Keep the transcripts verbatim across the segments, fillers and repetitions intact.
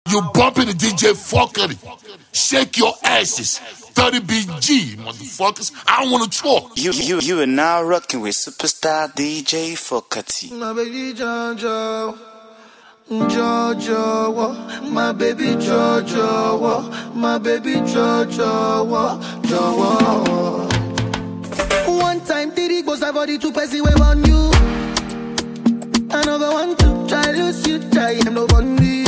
You bumping the D J fuckery. Shake your asses. thirty B G, motherfuckers. I don't want to talk. You, you, you are now rocking with superstar D J Fokati. My baby Jojo, Jojo, my baby Jojo, my baby Jojo, Jojo. One time, Diddy goes over the two person we on you. Another one to try lose you, try him no bunny.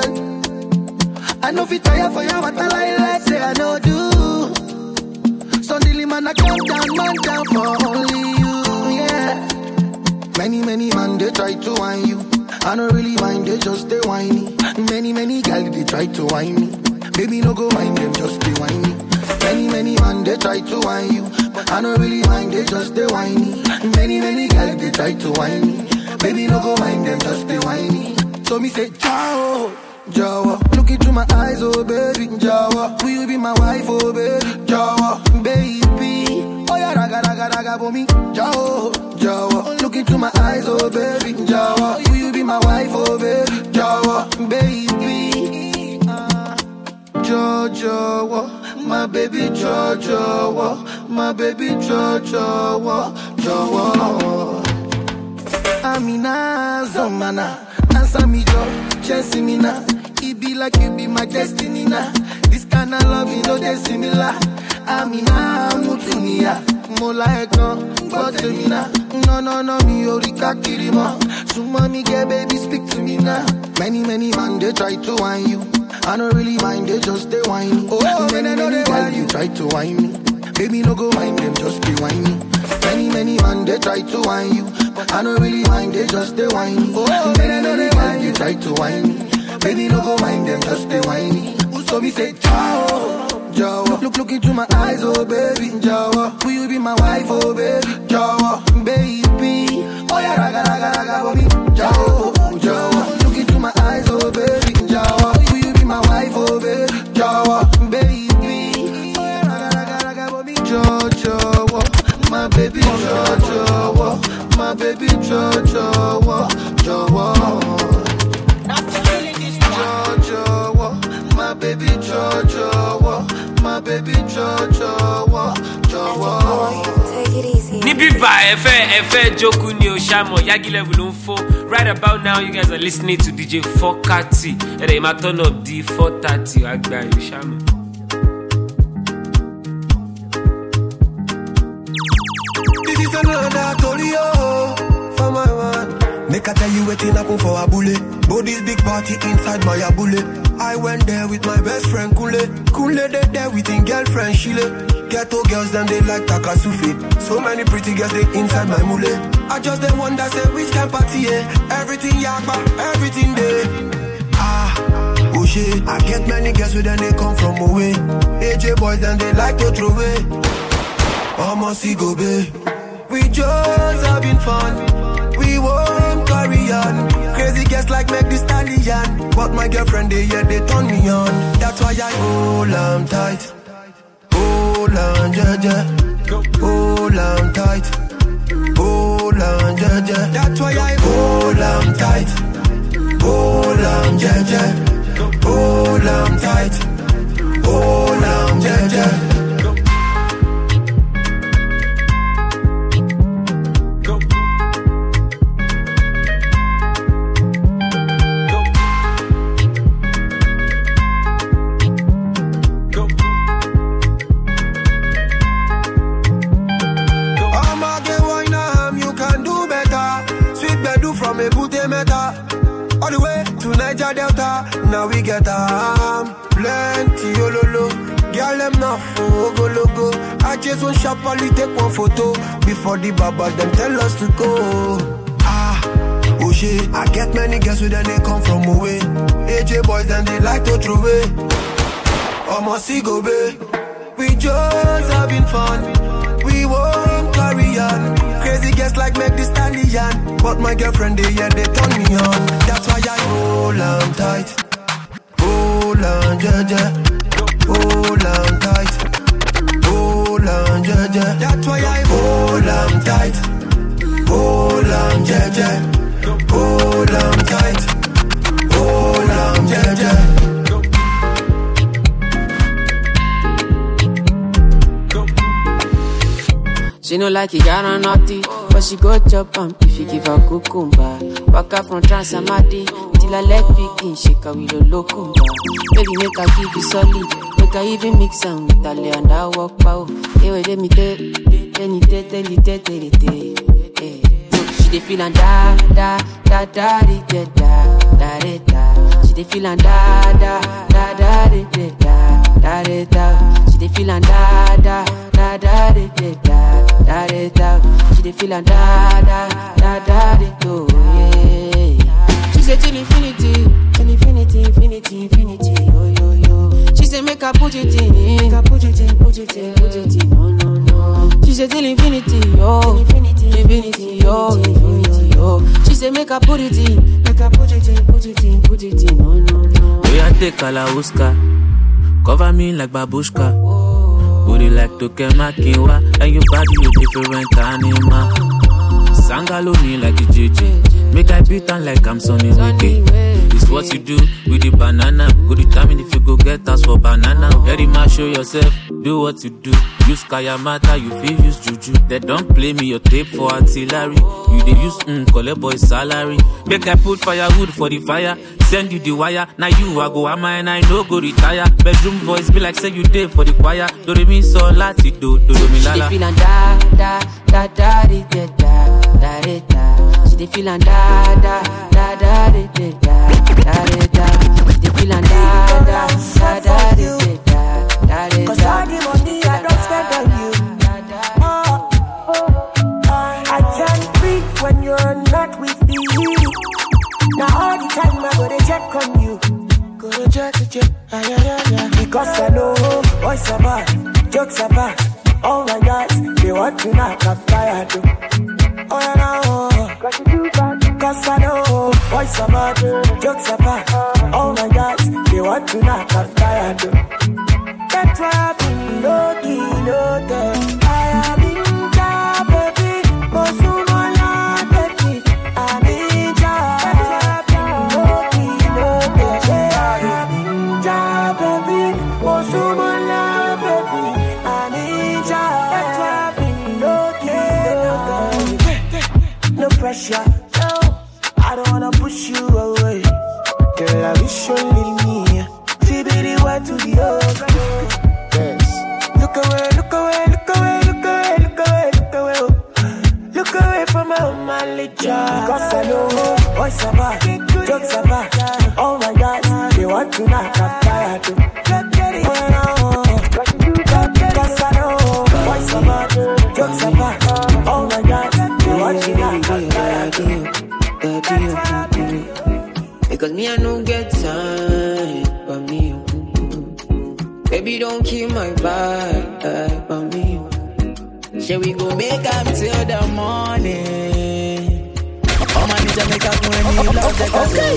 I know if you tire for you, what I like, like say I know do. Suddenly man, I count down, man down for only you, yeah. Many, many man, they try to whine you. I don't really mind, they just they whiny. Many, many gal, they try to whine me. Baby, no go mind them, just they whiny. Many, many man, they try to whine you. But I don't really mind, they just they whiny. Many, many gal, they try to whine me. Baby, no go mind them, just they whiny. So me say, ciao. Jawa, look into my eyes, oh baby, Jawa, will you be my wife, oh baby, Jawa, baby, oh yeah, raga, raga, raga, for me, Jawa, Jawa, look into my eyes, oh baby, Jawa, will you be my wife, oh baby, Jawa, baby, uh, Jojo, my baby, Jojo, my baby, Jojo, Jawa, Amina, Zomana, answer me, Jo, chasing me now. It be like you be my destiny now. This kind of love, you know, they're similar. Amina, Mutunia, more like no, but to me now. No, no, no, me, Orika Kirima. So, mommy, get baby, speak to me now. Many, many man, they try to whine you. I don't really mind, they just they whine. Oh, many, many, many while you try to whine me. Baby, no go mind them, just be whiny. Many, many man, they try to whine you. But I don't really mind, they just they whiny. Oh, many, many while you try to whine me. Baby, no go mind them, just they whiny. So me say, ciao, Jawa. Look, look into my eyes, oh baby, Jawa. Will you be my wife, oh baby, Jawa, baby. Oh yeah, raga, raga, raga, for me, Jawa, Jawa. Look into my eyes, oh baby, Jawa. Will you be my wife, oh baby, Jawa, baby. Oh yeah, raga, raga, raga, for me, Jawa, my baby, Jawa, my baby, Jawa, Jawa. My baby Jojo, my baby Jojo, Jojo. Take it easy. Nibiba, Efe, Efe, Joku, Neo, Shamo, Yagi level info. Right about now, you guys are listening to D J Fokati. And they might turn up D four thirty, Agba, Shamo. This is another Tolio for my man. Make I tell you waiting up for a bullet. But this big party inside my bullet. I went there with my best friend Kule. Kule they there with his girlfriend Shile. Ghetto girls them they like Takasufi. So many pretty girls they inside my mule. I just the one that say which can party eh? Everything yakba, everything there. Ah, oh shit. I get many girls with them they come from away. A J boys then they like to throw away. Almost go babe. We just having fun. We won't carry on. Crazy girls like make this stallion. But my girlfriend, they yeah, they turn me on. That's why I hold on tight. Hold on, jaja. Hold on tight. Hold on, jaja. That's why I hold on tight. Hold on, jaja. Hold on tight. Hold on, jaja. All the way to Niger Delta, now we get um, plenty ololo. Girl, them not for go logo. I just want sharply take one photo before the baba them tell us to go. Ah, oh shit, I get many girls with them they come from away. A J boys then they like to throw away. Almost see go babe. We just having fun. We won't carry on. Crazy girls like make this stallion. But my girlfriend, they yeah, they turn me on. That's why I hold on tight. Hold on, jaja. Hold on tight. Hold on, jaja. That's why I hold on tight. Hold on, jaja. Hold on tight. Hold on, jaja. She no like it, got on naughty, but she go chop am if you give her cucumber. Walk up from Transamadi till her leg begin shake her with a locumba. Baby make her give you solid, make her even mix am with her lay and her walk pow. Hey wait, let me tell, tell me tell, tell me tell, tell me tell. She dey feel and da da da da da da da da da. She dey feel and da da da da da da da da da. She dey feel and da da da da da da da da da. She dey feel and da da da da da do yeah. She say till infinity, till infinity, infinity, infinity. Yo yo yo. She say make her put it in, make her put it in, put it in, put it in. No no no. She say till infinity, yo, infinity, infinity, yo, infinity, yo. She say make her put it in, make her put it in, put it in, put it in. No no no. We a take Kalauska, cover me like babushka. Booty like Tokemakiwa, and your body a different animal. Sangalo me like a J J, make I beat on like I'm Sonny Wiki. It's what you do with the banana. Go determine if you go get us for banana. Very much show yourself, do what you do. Use Kayamata, you feel use Juju. They don't play me your tape for artillery. You they use mm, collect boy salary. Make I put firewood for the fire. Send you the wire. Now you I go am and I no go retire. Bedroom voice be like say you did for the choir. Do re mi so lati do do do mi lala. She dey feel da da da da da da da da da. She dey feel da da da da da da da da da. She dey feel da da da da da da da. Cause all the money I don't spend on you. I can't breathe when you're not with me. Now all the time I go to check on you. Go to check, to check, ah, yeah, yeah, yeah. Because I know boys are bad, jokes are bad. Oh my God, they want to knock up tired. Oh yeah, no, cause you do bad. Cause I know boys are bad, jokes are bad. Oh my God, they want to knock up tired. That's why I've been lucky, lucky. I have been job, baby. Mosumola, baby. I'm in job. That's why I've been lucky, lucky. I have been job, baby. Mosumola, baby. I'm in job. That's why I've been lucky, lucky. No pressure, no. I don't wanna push you away. Girl, I wish you leave me. See, baby, what to the other. Look away, look away, look away, look away, look away, look away, oh. Look away from my manly child. Cause I know boys are bad, jokes are bad. Oh my God, they want to knock up tired. Oh no, cause I know boys are bad, jokes are bad. Oh my God, they want to knock up tired. Because me I don't get time, but me. Baby, don't kill my vibe, but me. Shall we go make up till the morning? Oh man, need to make up when you love the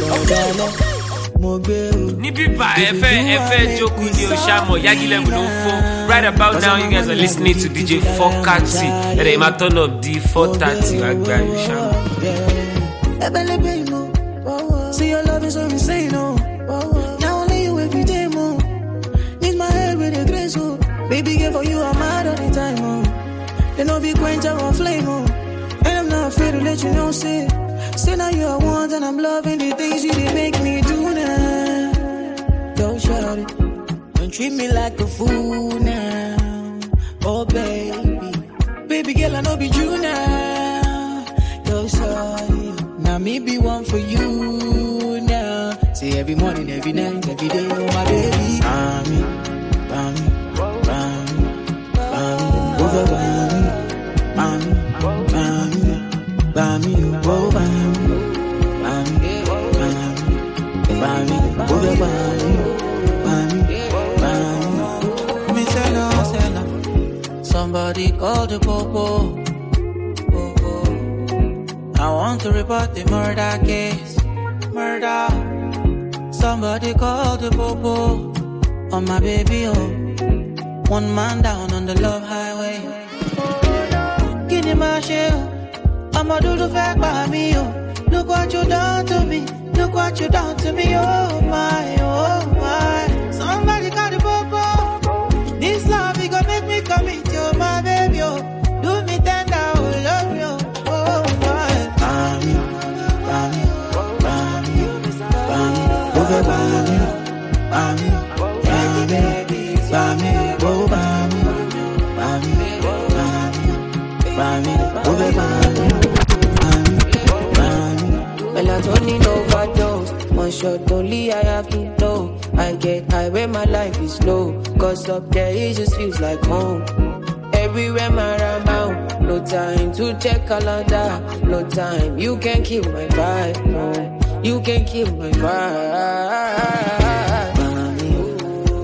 Nibiba, Efe, Efe, Joku, Neo, Shamo, Yagi Level four. Right about now, you guys are listening to D J four thirty. And they might turn up D four thirty. Like that, Shamo. See your love is so insane, oh. Now only you every day, more. Need my head with a grace, oh. Baby, girl, for you, I'm mad all the time, oh. They know be quench our flame, oh. And I'm not afraid to let you know, say. Say now you are one, and I'm loving the things you did make me do now. Don't shout it. Don't treat me like a fool now. Oh, baby. Baby, girl, I know be true now. Don't shout it. Now me be one for you now. Say every morning, every night, every day, oh my baby. Bami, bami, bami, bami, over bami, bami, bami, bami, oh bami, bami, bami, bami, over bami, bami, bami. Me say no, say no. Somebody call the popo. I want to report the murder case. Murder. Somebody call the popo on my baby, oh. One man down on the love highway. Give me my shell. I'ma do the fact by me, oh. Look what you done to me. Look what you done to me, oh my, oh my. Somebody call the popo. This love, it gon' make me commit, oh my baby, oh. Do me that. over bami, bami, bami, bami, oh bami, bami, bami, bami, over bami, bami, bami. Melatonin overdose, one shot only I have to know. I get high when my life is low, cause up there it just feels like home. Everywhere my around, no time to check calendar, no time, you can kill my vibe, no, you can kill my vibe. Bami,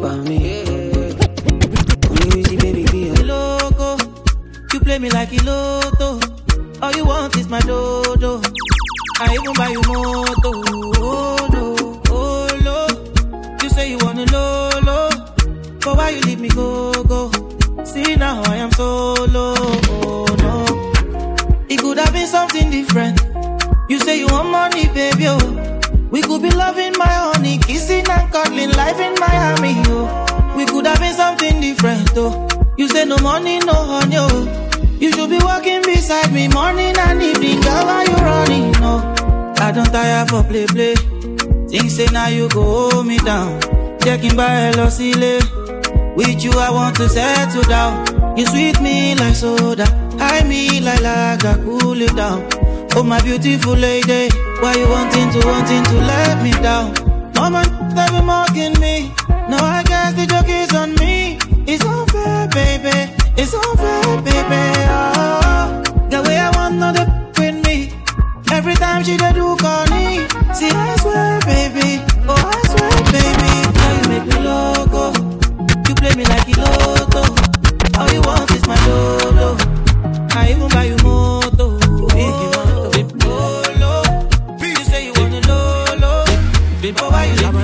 bami, only easy baby be a loco, you play me like a lotto, all you want is my dodo, I even buy you moto, oh no, oh no, you say you wanna low, low, but why you leave me go, go? See now I am solo, oh no. It could have been something different. You say you want money, baby, oh. We could be loving my honey, kissing and cuddling, life in Miami, oh. We could have been something different, oh. You say no money, no honey, oh. You should be walking beside me morning and evening, girl, why you running, no. I don't tire for play, play. Things say now you go hold me down. Checking by L O C L. With you I want to settle down. You sweet me like soda, high me like lager, cool it down. Oh my beautiful lady, why you wanting to, wanting to let me down? No man that be mocking me, no I guess the joke is on me. It's unfair baby, it's unfair baby, oh. The way I want no the with me, every time she dey do corny. See I swear baby, oh I swear baby, now you make me loco. You play me like a lotto. All you want is my dodo. I even buy you moto. Big moto. Lolo. You say you want a lolo. Baby, why you leave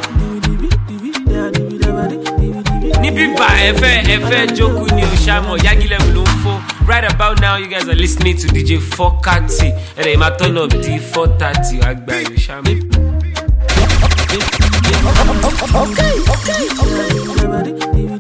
me? Nibiba Efe Efe Joku ni Oshamo Yagile Mulumfo. Right about now, you guys are listening to D J four thirty. And they might turn up D four thirty. Agba Oshamo. Okay, okay, okay.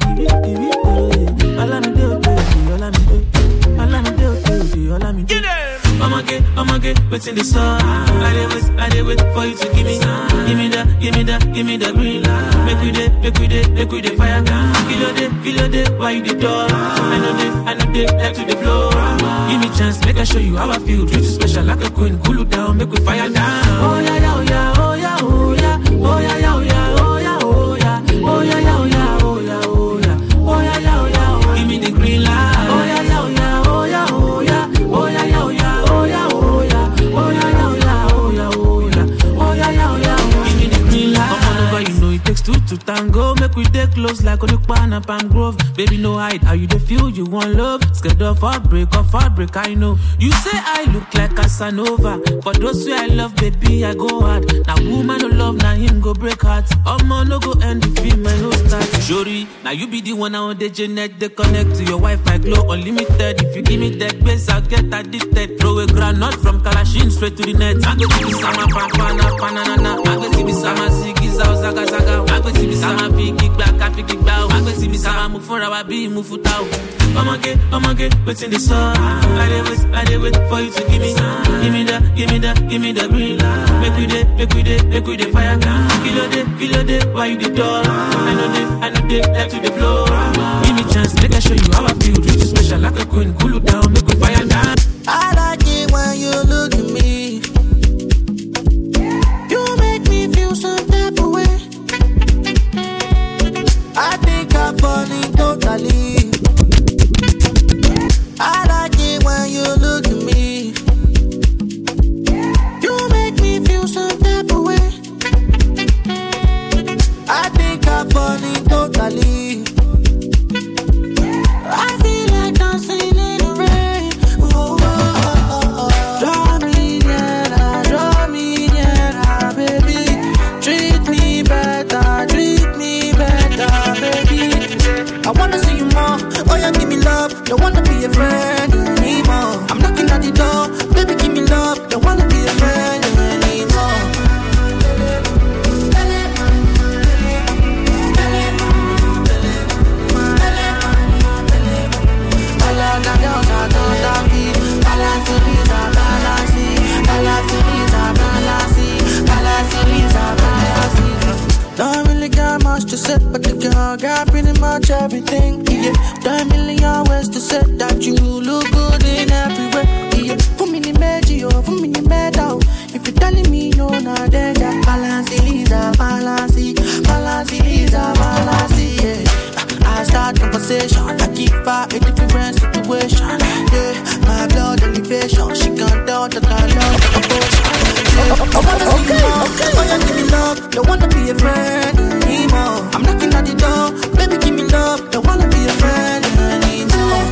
I'ma get, I'ma get what's in the sun. I did wait, I did wait for you to give me, give me that, give me that, give me the green light. Make we day, make we day, make we day fire down. Kill your day, kill your day, why you the door? I know they, I know they, like to the blow. Give me chance, make I show you how I feel. Treat you special like a queen, cool you down, make we fire down. Oh yeah, yeah, oh yeah, oh yeah, oh yeah, oh yeah, yeah, oh yeah, oh yeah, oh yeah, oh yeah, yeah, oh yeah, oh yeah, oh yeah, oh yeah, yeah, oh yeah, give me the green light. Oh yeah, yeah, oh yeah, oh yeah, oh yeah, oh yeah, yeah, oh yeah. Oh yeah, oh yeah, oh yeah, oh yeah, oh yeah, oh yeah, oh yeah, oh yeah, give me the green light. Come on over, you know it takes two to tango. Make we take close like Onukpan and Palm Grove. Baby, no hide, how you dey feel? You want love? Scared of heartbreak, of heartbreak, I know. You say I look like Casanova. For those who I love, baby, I go hard. Now woman no love, now him go break heart. Oh man, no go end the film, I no start. Jory, now you be the one on the Janet. They connect to your Wi-Fi, glow unlimited. If you give me that base, I'll get addicted. Throw a granite from Kalashin straight to the net. I go to be sama pana panana. I go to be sama sigiza zaga zaga. I go to be sama fiki back, I fiki bow. I go to be sama move for our be move for tau. I'ma get, I'ma get what's in the sun. I did wait, I did wait for you to give me, give me that, give me that, give me the green light. Make we day, make we day, make we day fire down. Kill your day, kill your day, why you the door? I know they, I know they, like to the blow. Give me chance, make I show you how I feel. Treat you special like a queen, cool you down, make we fire down. I like it when you look at me. You make me feel some type of way. I think I'm falling totally. I like it when you look at me. You make me feel some type of way. I think I'm falling totally. I feel like dancing in the rain. Oh, oh, oh, oh, oh. Draw me nearer, draw me nearer, baby. Treat me better, treat me better, baby. I wanna see you more. Oh yeah, give me love. Don't wanna be a friend anymore. I'm knocking at the door. Baby, give me love. Don't wanna be a friend anymore. Balance, balance, balance, balance, balance, balance. to say, but the girl got pretty much everything. Yeah, there are a million ways to say that you look good in every way. Yeah, for me, the magic, oh, for me, the metal. If you're telling me no, not then that balance is a balance, balance is a balance. Yeah, I start conversation, I keep her a different situation. Yeah, my blood elevation, she can't doubt that I love the proportion. Yeah, I wanna see you more, oh yeah, give me love, don't wanna be a friend anymore. I'm knocking at the door, baby give me love, don't wanna be a friend anymore.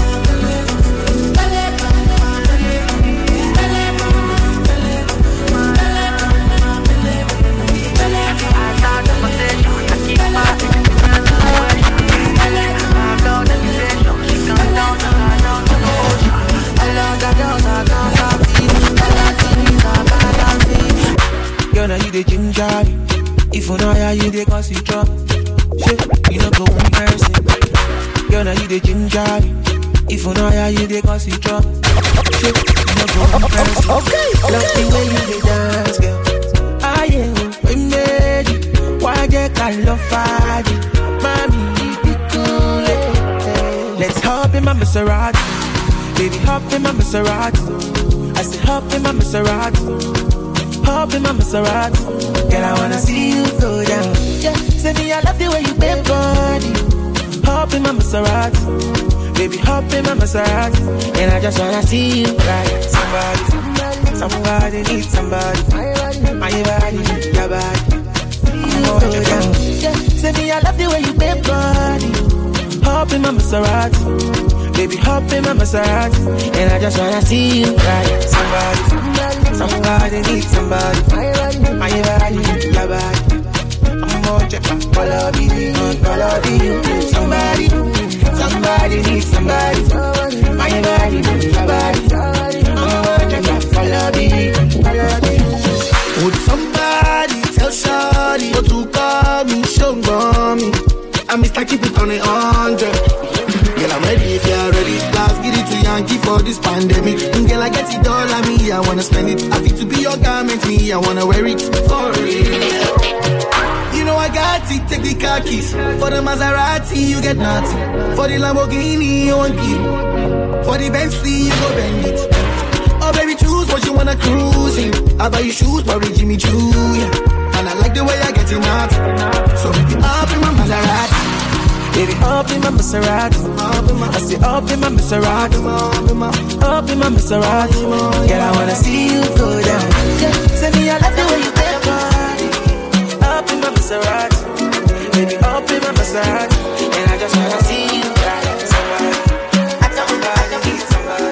Girl, now you the ginger. If you know how you the cause you drop. Shit, you know go one person. Girl, now you the ginger. If you know how you the cause you drop. Shit, you know go one person. Okay, okay. Love the way you the dance, girl. I am we made it. Why get I love Friday? Mommy, you be cool. Let's hop in my Maserati. Baby, hop in my Maserati. I said hop in my Maserati. Hop in my Maserati. Girl, I wanna see you go down. Yeah, say me I love the way you bend body. Hop in my Maserati. Baby, hop in my Maserati. And I just wanna see you right. Somebody, somebody needs somebody. My body, your body. You go down. Yeah, say me I love the way you bend body. Hop in my Maserati. Baby, hop in my Maserati. And I just wanna see you right. Somebody, somebody needs somebody. My body, your body. I'm more check my quality, quality. Somebody, somebody needs somebody. My body, your body. I'm more check my quality, quality. Would somebody tell Shawty what to call me, show me? I miss I keep it on a hundred. Girl, I'm ready if you're ready. Last get it to Yankee for this pandemic. Girl, I get it all on me, I wanna spend it. I feel to be your garment, me, I wanna wear it for real. You know I got it, take the car keys. For the Maserati, you get nothing. For the Lamborghini, you want it. For the Bentley, you go bend it. Oh baby, choose what you wanna cruise in. I buy you shoes, probably Jimmy Choo, yeah. And I like the way I get it out. So baby, up in my Maserati. Baby, up in my Maserati. I say up in my Maserati. Up in my Maserati. Girl, I wanna see you go down. Yeah, say me I love the way you take body. Up in my Maserati. Baby, up in my Maserati. And I just wanna see you ride. Somebody, I don't know I need somebody.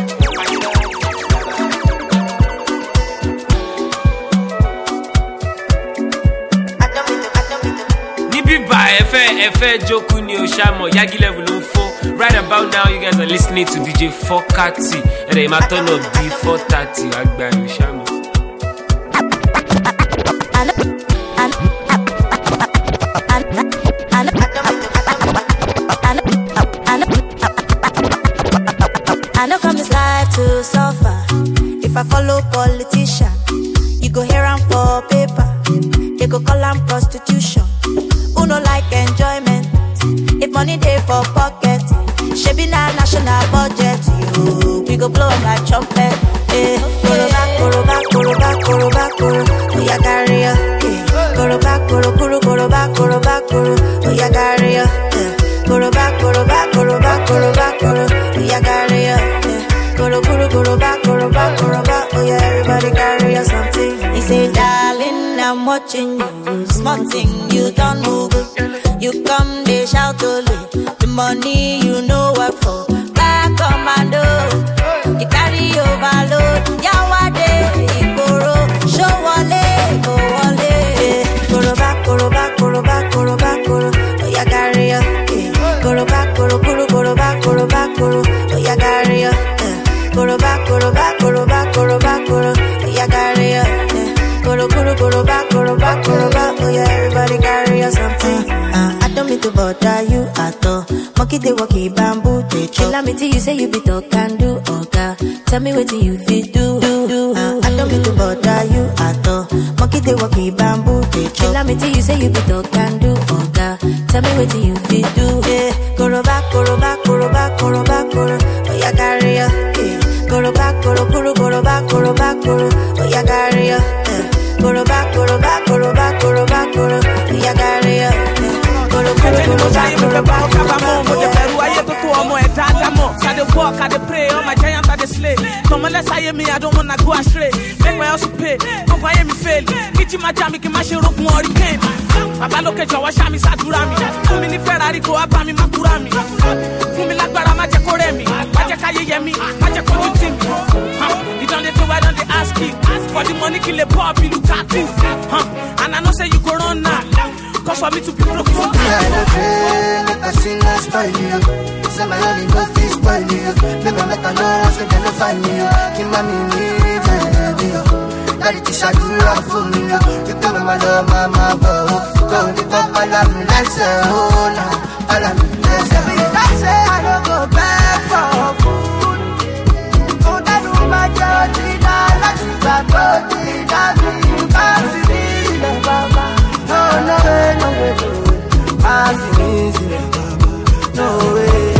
F F Joku ni Oshamo Yagi level on four. Right about now, you guys are listening to D J Fokati. And they might turn up D four thirty. Agba Oshamo. I know come this life to suffer. If I follow politician, you go here and for paper. They go call am prostitution. Who no like enjoyment? If money dey for pocket, shebi na national budget. You, we go blow like trumpet. Eh, koro back, koro back, koro back, koro back, koro. Oh yeah, carry ya. Eh, koro back, koro, koro, koro back, koro back, koro. Oh yeah, carry ya. Eh, koro back, koro back, koro back, koro back, koro. Oh yeah, carry ya. Eh, koro, koro, koro back, koro back, koro back. Oh yeah, everybody carry ya something. He say, darling, I'm watching you. Small thing, you don't move. You come, they shout only. The money you know work for. Back commando. You carry overload. Yawade, Igoro. Show wale, go wale. Goro back, goro back, goro back, goro back, goro. Oh yeah, carry ya. Goro back, goro, goro, goro back, goro back, goro. Oh yeah, carry ya. Goro back, goro back, goro back, goro back, goro. Oh yeah, carry ya. Goro, goro, goro back, goro back, goro back. Oh yeah, everybody carry ya something. Uh, I don't mean to bother you at all. Monkey they walkie bamboo they chill. Let me tell you say you be talk and do okay. Tell me what you feel do do do. Uh, I don't mean to bother you at all. Monkey they they walk me bamboo. Kill me till you say you be dog can do. Oh God, tell me what you feel do. Yeah, go back, go back, go back, go back, go. Oh yeah, carry ya. Yeah, go back, go go go back, go back, go. Oh yeah, carry ya. Go back, go back, go back, go back, go. Oh yeah, carry ya. Go go go back, go back, go back. I dey walk, I dey pray, all my giants I dey slay. Come on, let's hear me, I don't wanna go astray. Make my house pay, come by me fail. Get you my jam, make my shit rock more hurricane. Baba look at your wash me, Saturami. Come in the Ferrari, go up, me Makurami. Fumi like Barama, Jacoremi. Majaka Yemi, Majako Timmy. You don't need to wait on the ass kick. For the money, kill a pop, you look at you. And I know say you go run now. Cause for me to be broke, you make a sing and style you. Say my only love is spoil you. Never make a noise, so they don't find you. Keep my mini, baby. Daddy, this I do love for me. You tell me my love, mama, go. Go, the top, I love me, let's say, oh, no. I love me, let's say. I say I don't go back for food. Oh, that do my job, that's my body, that's me, that's me, the baba. No, no way, no way, I'm easy, no way.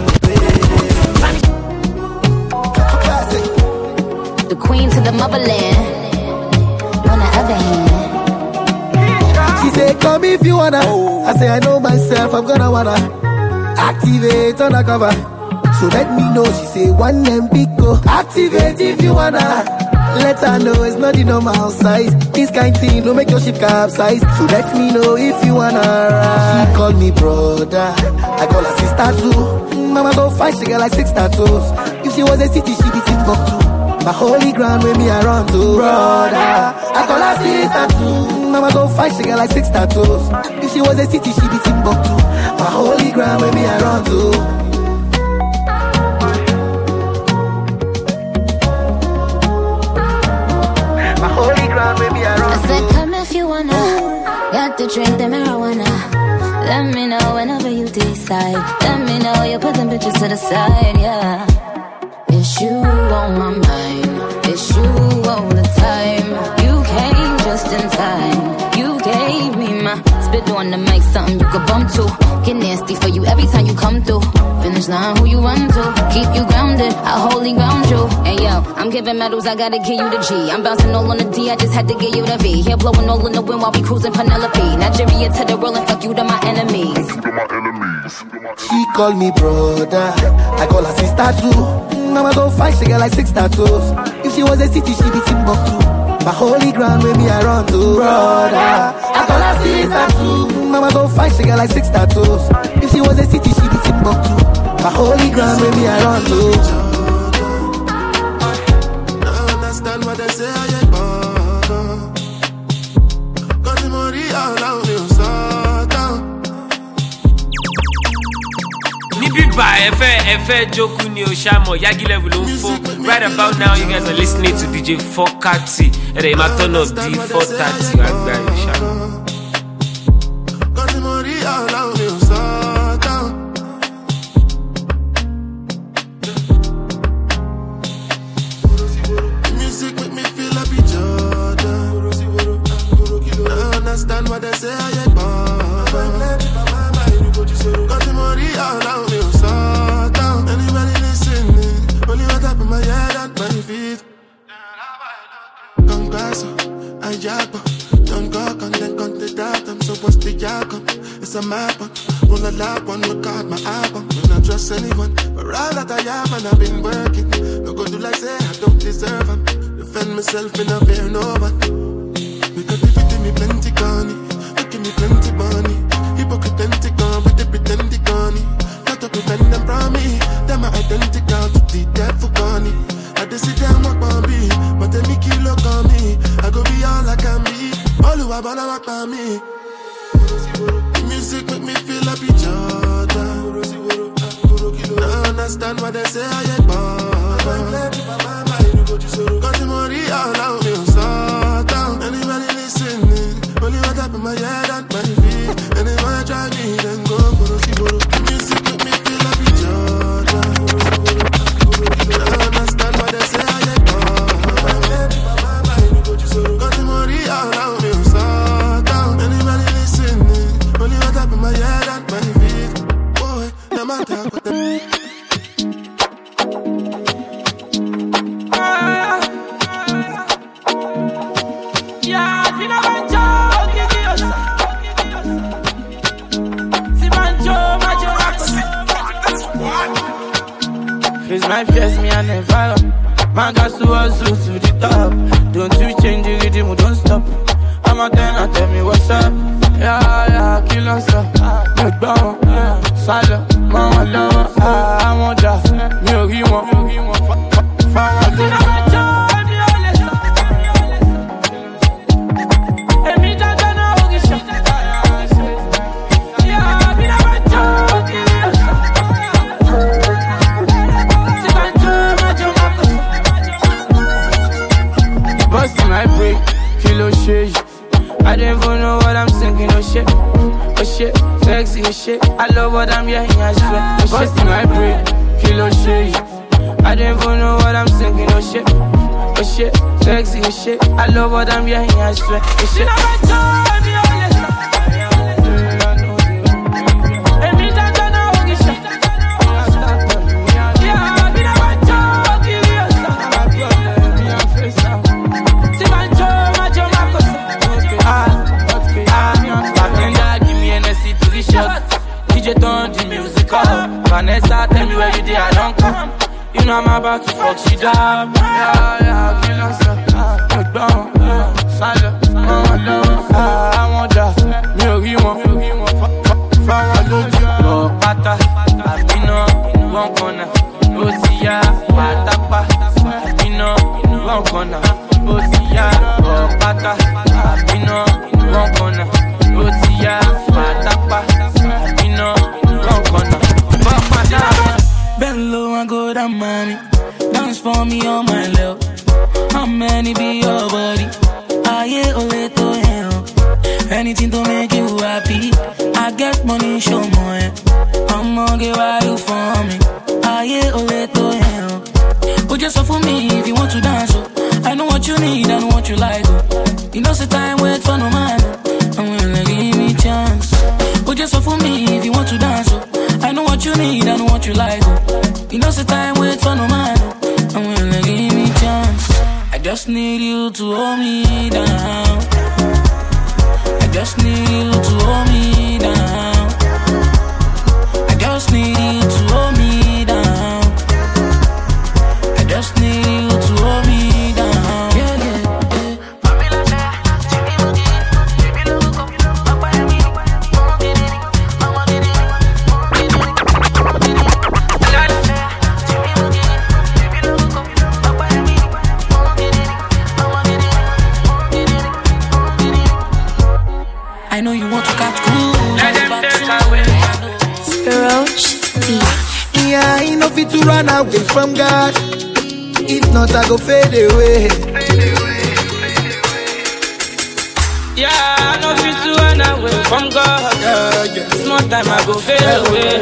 The queen to the motherland. On the other hand, she said, "Come if you wanna." I say, "I know myself. I'm gonna wanna activate undercover." So let me know. She say, "One and big go activate if you wanna." Let her know it's not the normal size. This kind of thing don't make your ship capsize. So let me know if you wanna ride. She call me brother, I call her sister too. Mama so fine, she got like six tattoos. If she was a city, she be Timbuktu. My holy ground with me I run to. Brother, I call her sister too. Mama so fine, she got like six tattoos. If she was a city, she be Timbuktu. My holy ground with me I run to. Holy ground, maybe I run. I said, come if you wanna. Got to drink the marijuana. Let me know whenever you decide. Let me know you put them bitches to the side, yeah. It's you on my mind. It's you all the time. You came just in time. You gave me my spit on the mic, something you could bump to. Get nasty for you every time you come through. Finish line, who you run to. Keep you grounded, I wholly ground you. Hey yo, I'm giving medals, I gotta give you the G. I'm bouncing all on the D, I just had to give you the V. Here blowing all in the wind while we cruising Penelope. Nigeria to the world and fuck you to my enemies. She call me brother, I call her sister too. Mama so fine, she got like six tattoos. If she was a city, she be Timbuktu. My holy ground with me I run to. Brother, I call her sister too. Mama so fine, she got like six tattoos. If she was a city, she be Timbuktu. My holy ground with me I run to. I understand what they say, I ain't born. Cause the money all around me, so down. Nibiba, Efe, Efe, Joku, Neo, Shamo, Yagi level on right about now, you guys are listening to D J Fokati. And they might turn up D four thirty. Cause the money all around me, so down. Music make me feel like a Jordan. I understand what they say, I ain't born. Cause the money all around me, so down. Anybody listening, only what up in my head and my feet. Congrats, I jab, don't go, and then come to that. I'm supposed to jack up. It's a map, roll a lap, one record my album. When I trust anyone, but all that I have, and I've been working. No go do like say I don't deserve them. Defend myself, me not fear no one. Because if you give me plenty money, you give me plenty money. Hypocrite gone with the pretend gone. Got to prevent them from me. Them are identical to the devil gone. I just sit down walk on me, but they make you look on me. I go be all I can be. All who are gonna walk on me. Music make me feel like a Jordan. I understand what they say, I ain't born. Cause the money all around me, so down. Anybody listening, only what up in my head and my feet. Anybody try me, then go. Music make me feel like a Jordan. I understand what they say, I ain't born. Cause the money all around me. and fire. Man got to hustle to the top. Don't you change the rhythm, don't stop. I'm a ten, tell me what's up. Yeah, yeah, kill us up. Make bow, salad, mama love. I want that. Me or you want. Fire, do I don't even know what I'm singing, oh shit, oh shit, sexy as shit. I love what I'm hearing, I swear. Oh shit, my brain, kilo shit. I don't even know what I'm singing, oh shit, oh shit, sexy as shit. I love what I'm hearing, I swear. Oh shit. D J turn the music up. Vanessa, tell me where you did, I don't come. You know I'm about to fuck shit up. Yeah, yeah, kill us up. Look down, silent, mama love. I want that, me or you want. Fire, look, oh, pata, Abino, one corner. Otia, Patapa, Abino, one corner. Otia, oh, pata, Abino, one corner. Otia, Patapa. Bend low and go down, mommy. Dance for me on my love. How many be your body? Aye, ole to hell. Anything to make you happy. I get money, show more. I'ma get what you for me. Aye, ole to hell. Oh, just for me if you want to dance. Oh. I know what you need, I know what you like. Oh. You know, say time wait for no man. I'm gonna give me chance. Oh, just for me if you want to dance. Oh. I know what you need, I know what you like. Oh. You know, say time wait for no man. I'm gonna give me chance. I just need you to hold me down. I just need you to hold me down. I just need you to hold me down. I just need you to hold me down. Yeah, yeah, yeah. I know you want to catch cool. Roach Beats. Yeah, I know fit to run away from God. If not, I go fade away. Yeah, I know fit to run away from God. Yeah, yeah. Small time I go fade away.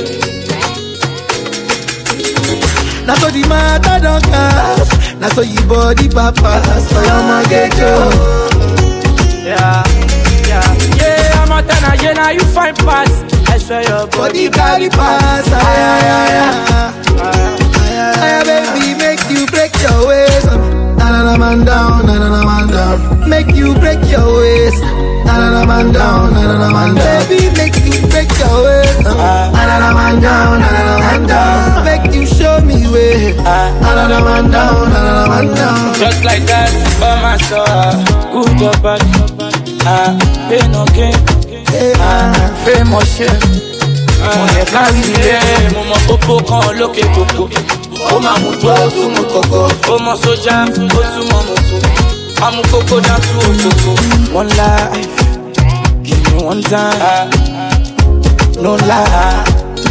Now so the matter don't cast. Now so you body papa. So I'ma get you. Yeah, yeah, yeah. I'm a ten again, now you find pass. I swear your body carry pass. Ay, ay, ay, ay. Ay, baby, make you break your waist. Na na na man down, na na na man down. Make you break your waist. Na na na man down, na na na man down. Baby, make you break your waist. Na na na man down, na na na man down. Make you show me way. Na na na man down, na na na man down. Just like that, by my soul, good or bad. Ah, pain or gain. Ah, famous shit. On est carrière, mon mon popo quand loke coco. Oh ma moto, tout mon coco. Oh mon soja, oh tout mon moto. Ah mon coco dans tout coco. One life, give me one time. No lie.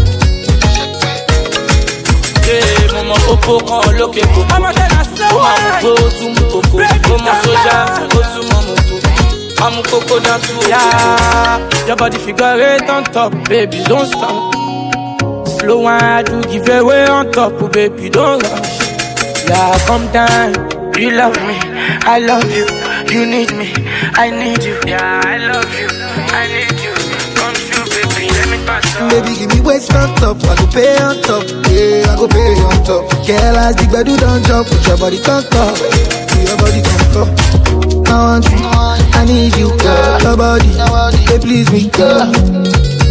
Yeah, mon mon popo quand loke coco. Oh ma moto, tout mon coco. Oh mon soja, oh tout mon moto. I'm a coco dance too. Yeah, your body figure eight on top, baby, don't stop. Slow wine, do give away on top, oh, baby, don't rush. Yeah, come down, you love me, I love you, you need me, I need you. Yeah, I love you, I need you. Come true, baby, let me pass up. Baby, give me waist on top, I go pay on top. Yeah, I go pay on top. Girl, as the bed do don't jump, put your body come up, your body come up. I want you, I need you, girl. Your body, they please me, girl.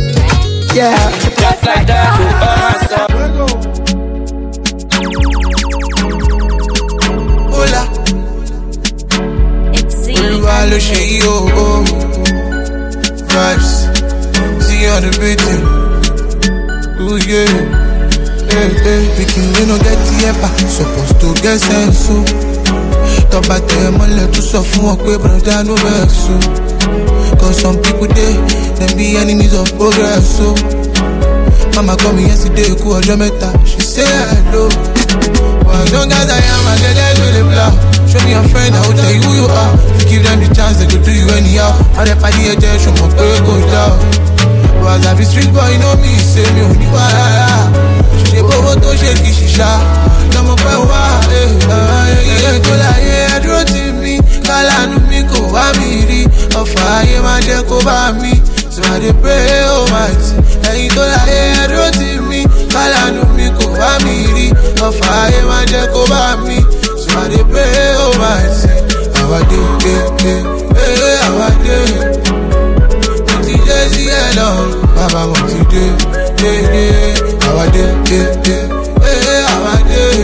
Yeah, just like that, by myself. lo ṣe yo, oh. Vibes, see on the beating. Ooh yeah, hey hey. Pikin we no get the epa, supposed to get sense so. Tọ́ba tẹ̀ mọ́lẹ̀ tún sọ fún wọn pé brother no vex so. Cause some people dey, them be enemies of progress so. Mama call me yesterday, kú ọjọ́ mẹ́ta, she say hello. But as long as I am, I get that really blow. Show me your friend, I will tell you who you are. If you give them the chance, they go do you anyhow. All that party again, show my pay go down. But as I be street boy, you know me, say me only why. She go to shake shisha. Come up and why, eh, eh, eh, to la yeah, draw to me. Kala nu mi ko wa mi ri. Ofa ye ma je ko ba mi. So I dey pray, oh mighty. Eh, to la yeah, draw to me. Kala nu mi ko wa mi ri. Ofa ye ma je ko ba mi. So I dey pray, oh mighty. Our day, day, day, eh, our day. Monty day, see hello, Baba Monty day, day, day. Our day, day, day, eh, our day.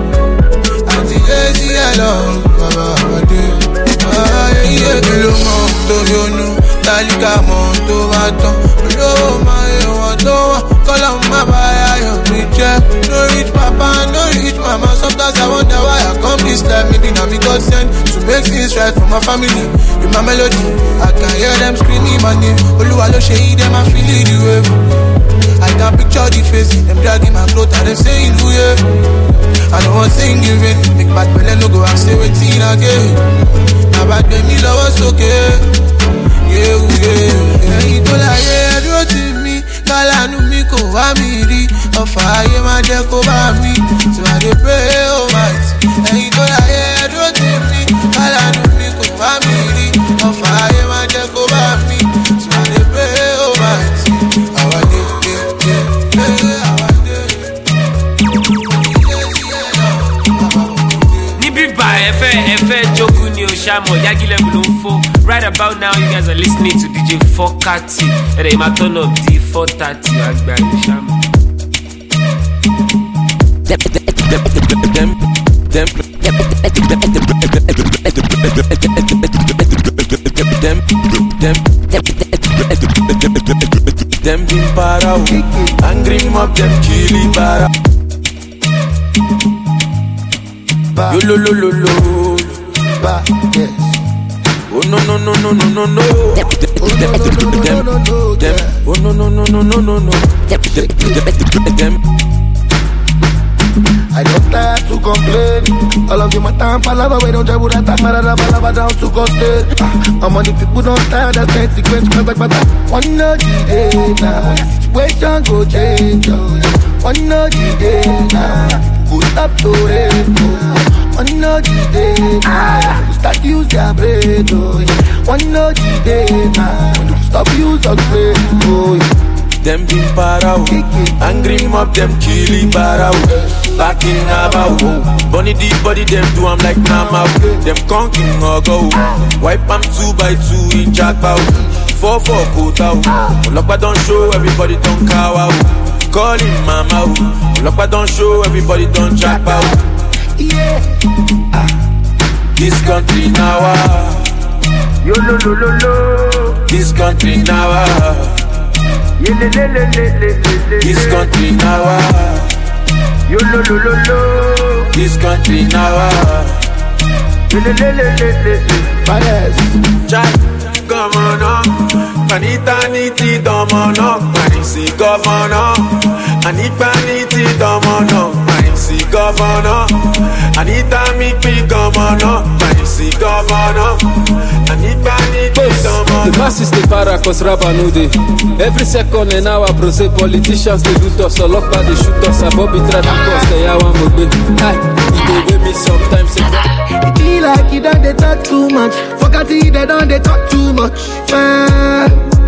Monty day, see hello, Baba our day. Ah, yeah, yeah, hello, mom, to you know, Dalika, mom, to Vaton, hello, my, what do I call on my buyer, you reach, no rich papa, no rich mama. Sometimes I wonder why I come this life. Maybe now me God sent to make things right for my family. In my melody, I can hear them screaming my name. Oluwa lo shey them, I feel it the wave. I can picture the face, them dragging my clothes and them saying who yeah. I don't want sing you in, make bad belly no go and say waiting again. Now bad baby love us okay. Yeah, yeah. Hey, to la yeah, do to me. Kala nu mi ko wa mi ri. Ofa ye ma je ko ba mi. So I dey pray, oh mighty. Hey, to la yeah, do to me. Kala nu mi ko wa mi ri. Ofa ye ma je ko ba mi. So I dey pray, oh mighty. Our day, day, day, day, our day. Nibi ba efe efe joku ni Oshamo Yagile Bulonfo. Right about now, you guys are listening to D J Fokati. And they might turn up D four thirty. Agba Oshamo. Dem dem dem dem been para, angry mob them killing para. Yo lo lo lo lo, ba yes. Oh no no no no no no no. Oh no no no no no them. Oh no no no no no no no. Them. I don't tire to complain. All of you my time palava, we don't travel that time, marada palava down to coastal. Ah, I'm on the people don't tire, that's consequence, but but one no day now, situation go change. One no day now, go stop to it. One no day now, start use their brain. One no day now, stop use your brain. Oh. Them been para, angry mob them killing para. Back in Nava, bunny deep body them do I'm like Nama. Them conking or go, wipe them two by two in Jackpot. Four four quota, Lokpa don't show everybody don't cow out. Call him mama, Lokpa don't show everybody don't Jackpot. Yeah, ah. This country now, yo lo lo lo lo. This country now. This country now, yo lo lo lo lo. This country now, Paris. Governor, Anita Niti Domino, Anisi Governor, Anita Niti Domino, Anisi Governor, Anita Miki Governor, Anisi Governor, Anita Niti Domino. The masses they para cause rap and nude. Every second an hour, process politicians they loot us, a lock by the shoot us, a Bobby trap us, they are one more. Hi, it dey me sometimes. It be like you done they talk too much. Forgot it, they done they talk too much. Man.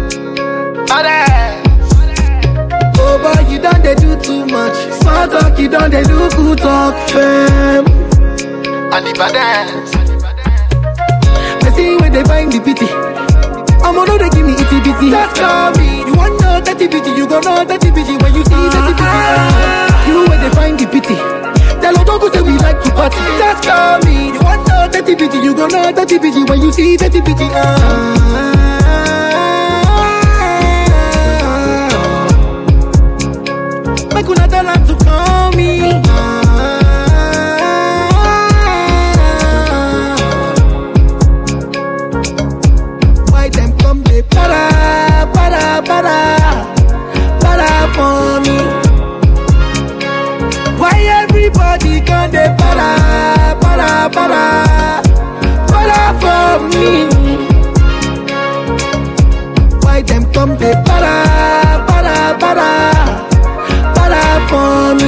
Oh boy, you done they do too much. Smart talk, you done they do good talk, fam. And if I dance, I see when they find the pity. I'm gonna they give me itty bitty. Just call me. You want know that bitty, you gon' know that bitty when you see that bitty. You when they find the pity. Tell Odogu say we like to party. Just call me. You want know that thirty B G, you gon' know thirty B G when you see thirty B G. Ah. Make una tell her to call me. Ah. Why them come they para, para, para, para for me? Why everybody come they para, para, para, para for me? Why them come they para, para, para, para for me?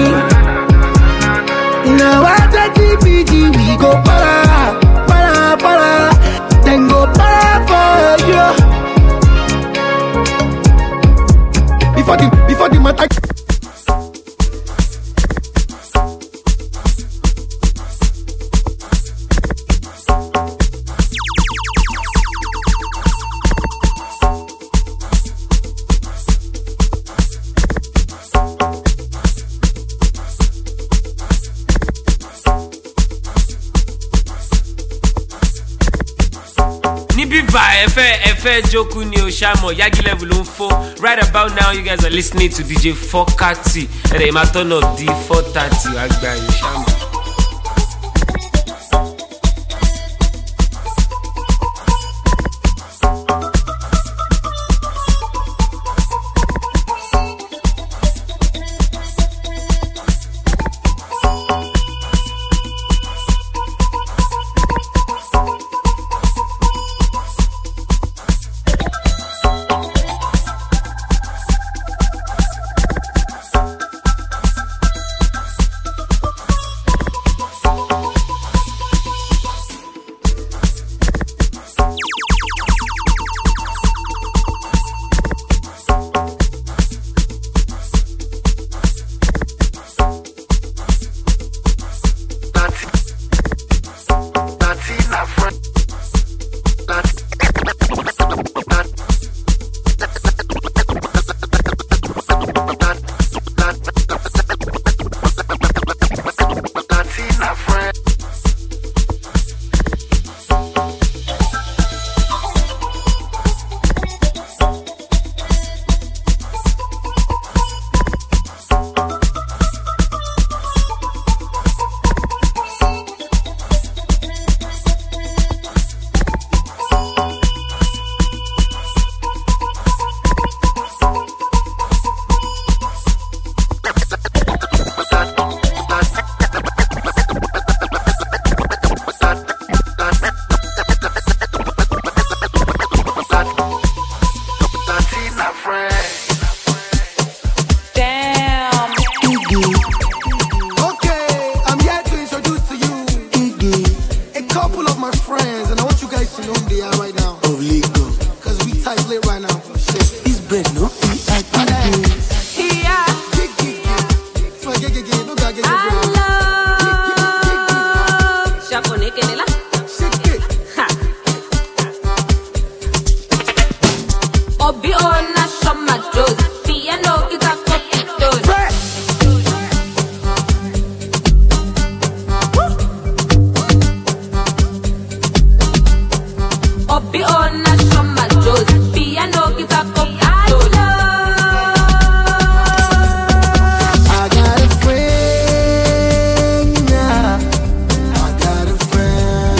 Now at the T P G we go para, para, para, then go para for you. Before the, before the matter. Joku ni Oshamo, Yagi level on four. Right about now, you guys are listening to D J Fokati. And they might turn up D four thirty. Agba Oshamo.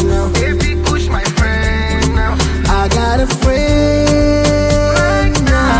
Friend now.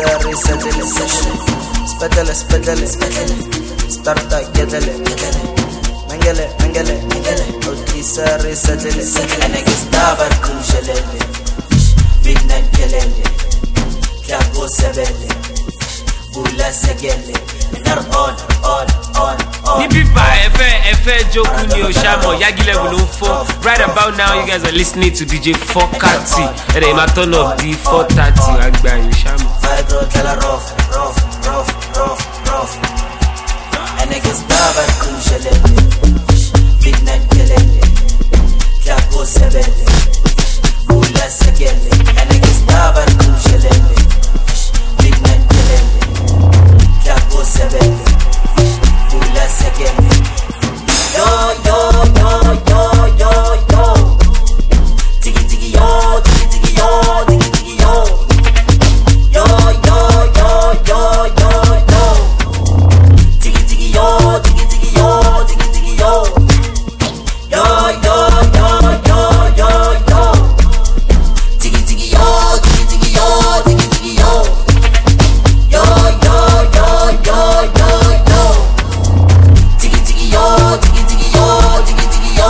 sari sedele spedele spedele spedele starta gedele mengele mengele oti sari sedele ene gestava kunjelele midnight kelele jago sebele bula segele nar on on on on. Nibi ba efe efe joku ni Oshamo Yagi level on four. Right about now you guys are listening to D J Fokati. And they might turn up D four thirty Agba Oshamo. Vibro tela rough rough rough rough rough. And niggas baba kunjelele midnight kelele jago sebele bula segele and niggas baba kunjelele midnight kelele jago sebele bula segele yo yo yo yo yo yo tiki tiki yo tiki tiki yo tiki tiki yo yo yo yo yo yo yo tiki tiki yo tiki tiki yo tiki tiki yo yo yo yo yo yo yo tiki tiki yo tiki tiki yo tiki tiki yo yo yo yo yo yo yo tiki tiki yo tiki tiki yo tiki tiki yo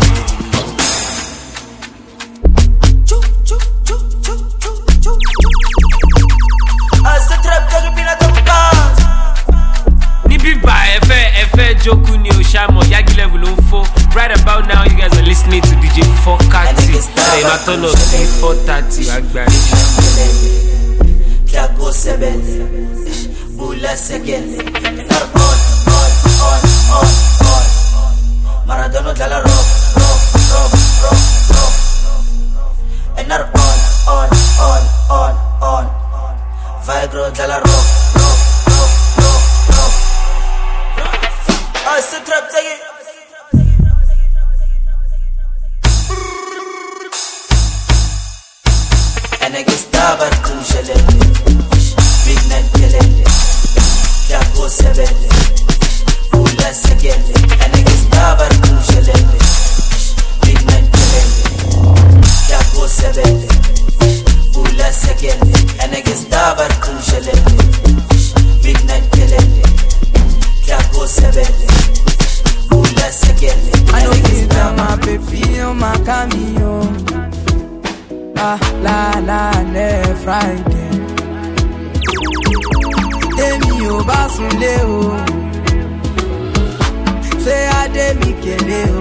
choo choo choo choo choo choo as the trap take me na tongas Nibi ba efe efe joku ni Oshamo Yagi level on four. Right about now you guys are listening to D J Fokati. And they might turn up D four thirty Agba jago sebele bula segele nar on on on on on Maradona dalla rock rock rock rock rock and nar on on on on on Vibro dalla rock rock rock rock rock I sit trap take it and I get staba kunjelele midnight kelele jago sebele bula segele and I get staba kunjelele midnight kelele jago sebele bula segele and I get staba kunjelele midnight kelele jago sebele bula segele I know you got my baby on my cameo. Ah, la la le Friday. Demi o ba sunle o. Say ade mi kele o.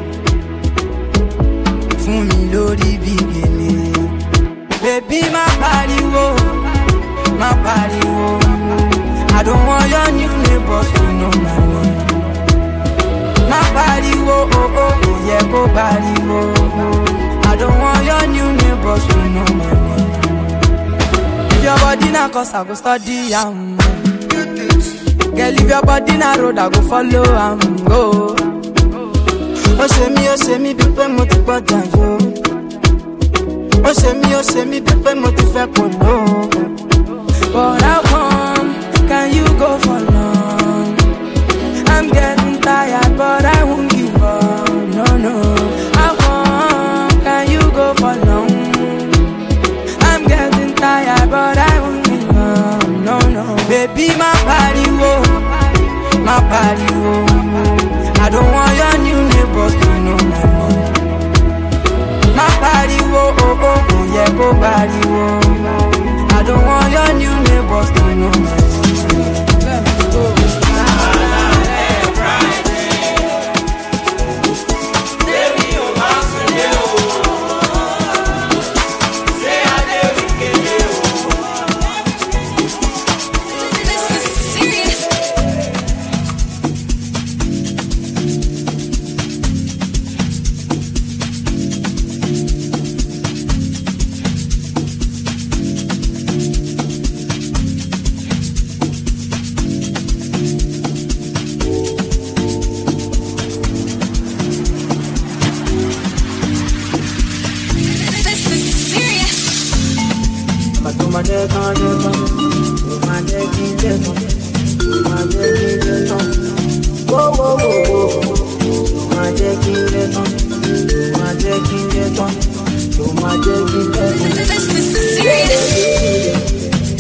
Fún mi lórí bí gèlè. Baby má pariwo, má pariwo. I don't want your new neighbors to know my name. Má pariwo, oh oh, oh yeah, go pariwo. I don't want your new neighbors to know my name. If your body na cause I go study am. Girl, if your body na road I go follow am go. Oh say me, oh say me, bí pé mo ti gbọ́dọ̀ yo. Oh say me, oh say me, bí pé mo ti fẹ́ kò lò. But how come can you go for long? I'm getting tired but I won't give up. No no. How come can you go for long? I'm getting tired but I won't give up. No no. Baby my body wo, my body wo. I don't want your new neighbors to know my name. My body wo, oh oh oh yeah, go body wo. I don't want your new neighbors to know my name. Let's go.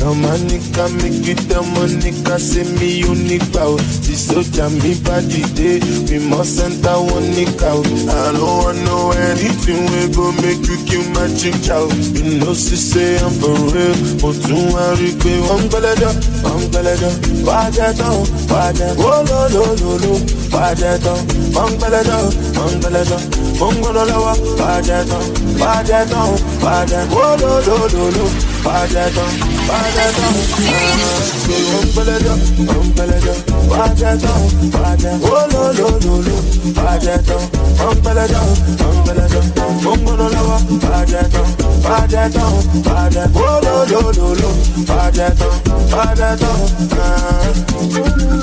Tell my nigga, make you tell my nigga, say me unique bow. This soldier me body day, we must enter one nigga. I don't want know anything we go make you kill my chinchow. You know she say I'm for real, but don't worry, baby. I'm gonna do, I'm gonna do. Why that on, why that? Oh no no no no, why that on? I'm gonna do, I'm gonna do. I'm gonna do, why that on? Why that on, why that? Oh no no no no, why that on? Why that on? I'm gonna do, I'm gonna do. Why that on, why that? Oh no no no no, why that on? I'm gonna do, I'm gonna do. I'm gonna do, why that on? Why that on, why that? Oh no no no no, why that on? Why that on?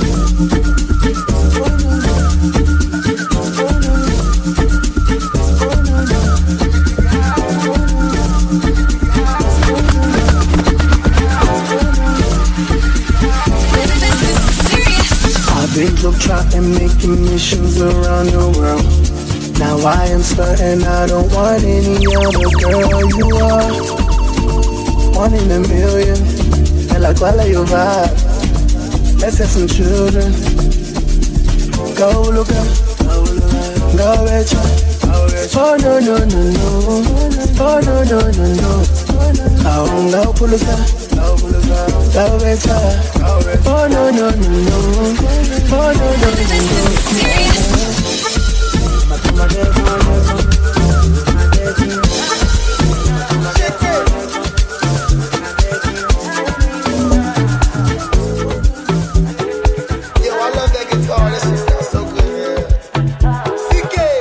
Big look trying making missions around the world. Now I am certain I don't want any other girl. You are one in a million. And like while you vibe, let's have some children. Go look up, go betcha. Oh no no no no, oh no no no no. Oh go pull up, go betcha. Oh no no no no, oh no no no Yo, I love that guitar. That shit sounds so good, man. C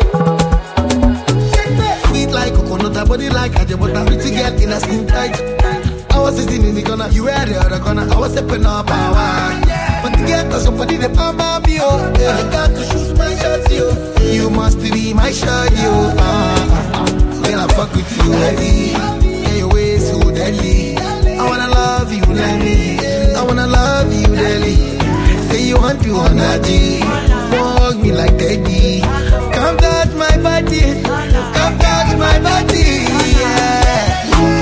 K, sweet like coconut, body like ajabota. Pretty girl in a skin tight. I was sitting in the corner, you were the other corner. I was stepping up power. But to get to somebody, the mama me, oh. I got to shoot my shot, yo. You must be my shot, yo. Uh, when I fuck with you, heavy. Yeah, your way so deadly. I wanna love you, Lenny. I wanna love you, Lenny. Say you want to on a G. Hug me like daddy. Come touch my body. Come touch my body, yeah.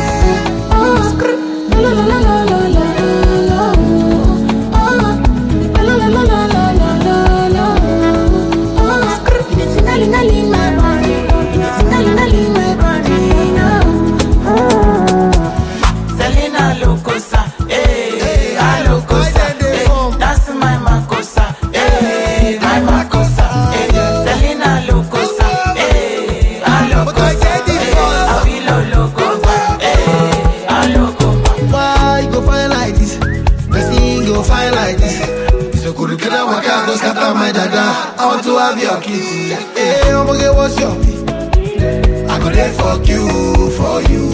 La la la la la la la. La la la la la la la la. It's tingling in my body. It's tingling in my body now. Selena Locosa, eh, I Locosa, eh, that's my Macosa, eh, my Macosa, eh, Selena Locosa, eh, I Locosa, eh, I feel Locosa, eh, I Locosa. Why go fine like this? This thing go fine like this. So could you get a waka, go scatter my dada. I want to have your kiss. Hey, I'm gonna get what's your pee. I go there fuck you, for you.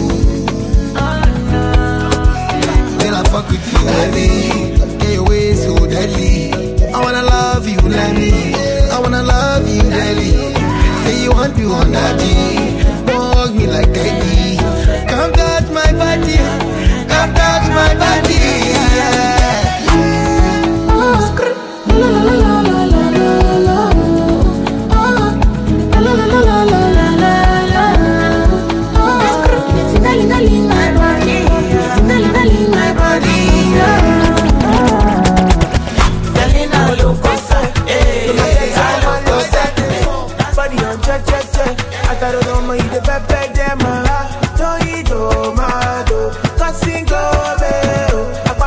When I fuck with you, heavy. Hey, your way so deadly. I wanna love you, Lenny. I wanna love you, Lenny. Say you want to on that G. Hug me like daddy. Come touch my body. Come touch my body, yeah. La la la la la la la. La la la la la la la. It's tingling in my body. It's tingling in my body, yeah. Selena Locosa, eh, I Locosa. Body on check check check. I thought it was my the pepe dem. Don't eat tomato. Single bell, I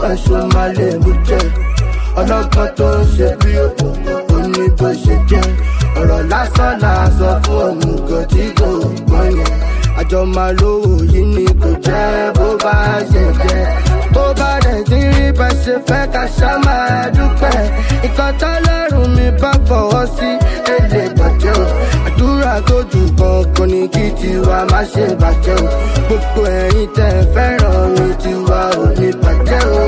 ẹ̀ṣọ́ máa lè mú jẹ. Ọlọ́gbọ́n tó ń ṣe bí ó ní bó ṣe jẹ́. Ọ̀rọ̀ lásán làásọ fún òmùgọ̀ tí kò gbọ́n yẹn. Àjọ máa lówó yìí ni kò jẹ́ bó bá ṣe jẹ́. Bó bá dẹ̀ tí rí bá ṣe fẹ́ ká ṣá máa dúpẹ́. Ìkan tọ́lọ́run mi bá fọwọ́ sí èlé bàjẹ́ o. Àdúrà tó jù kankan ní kí tiwa má ṣe bàjẹ́ o. Gbogbo ẹ̀yin tẹ́ fẹ́ràn mi tiwa ò ní bàjẹ́ o.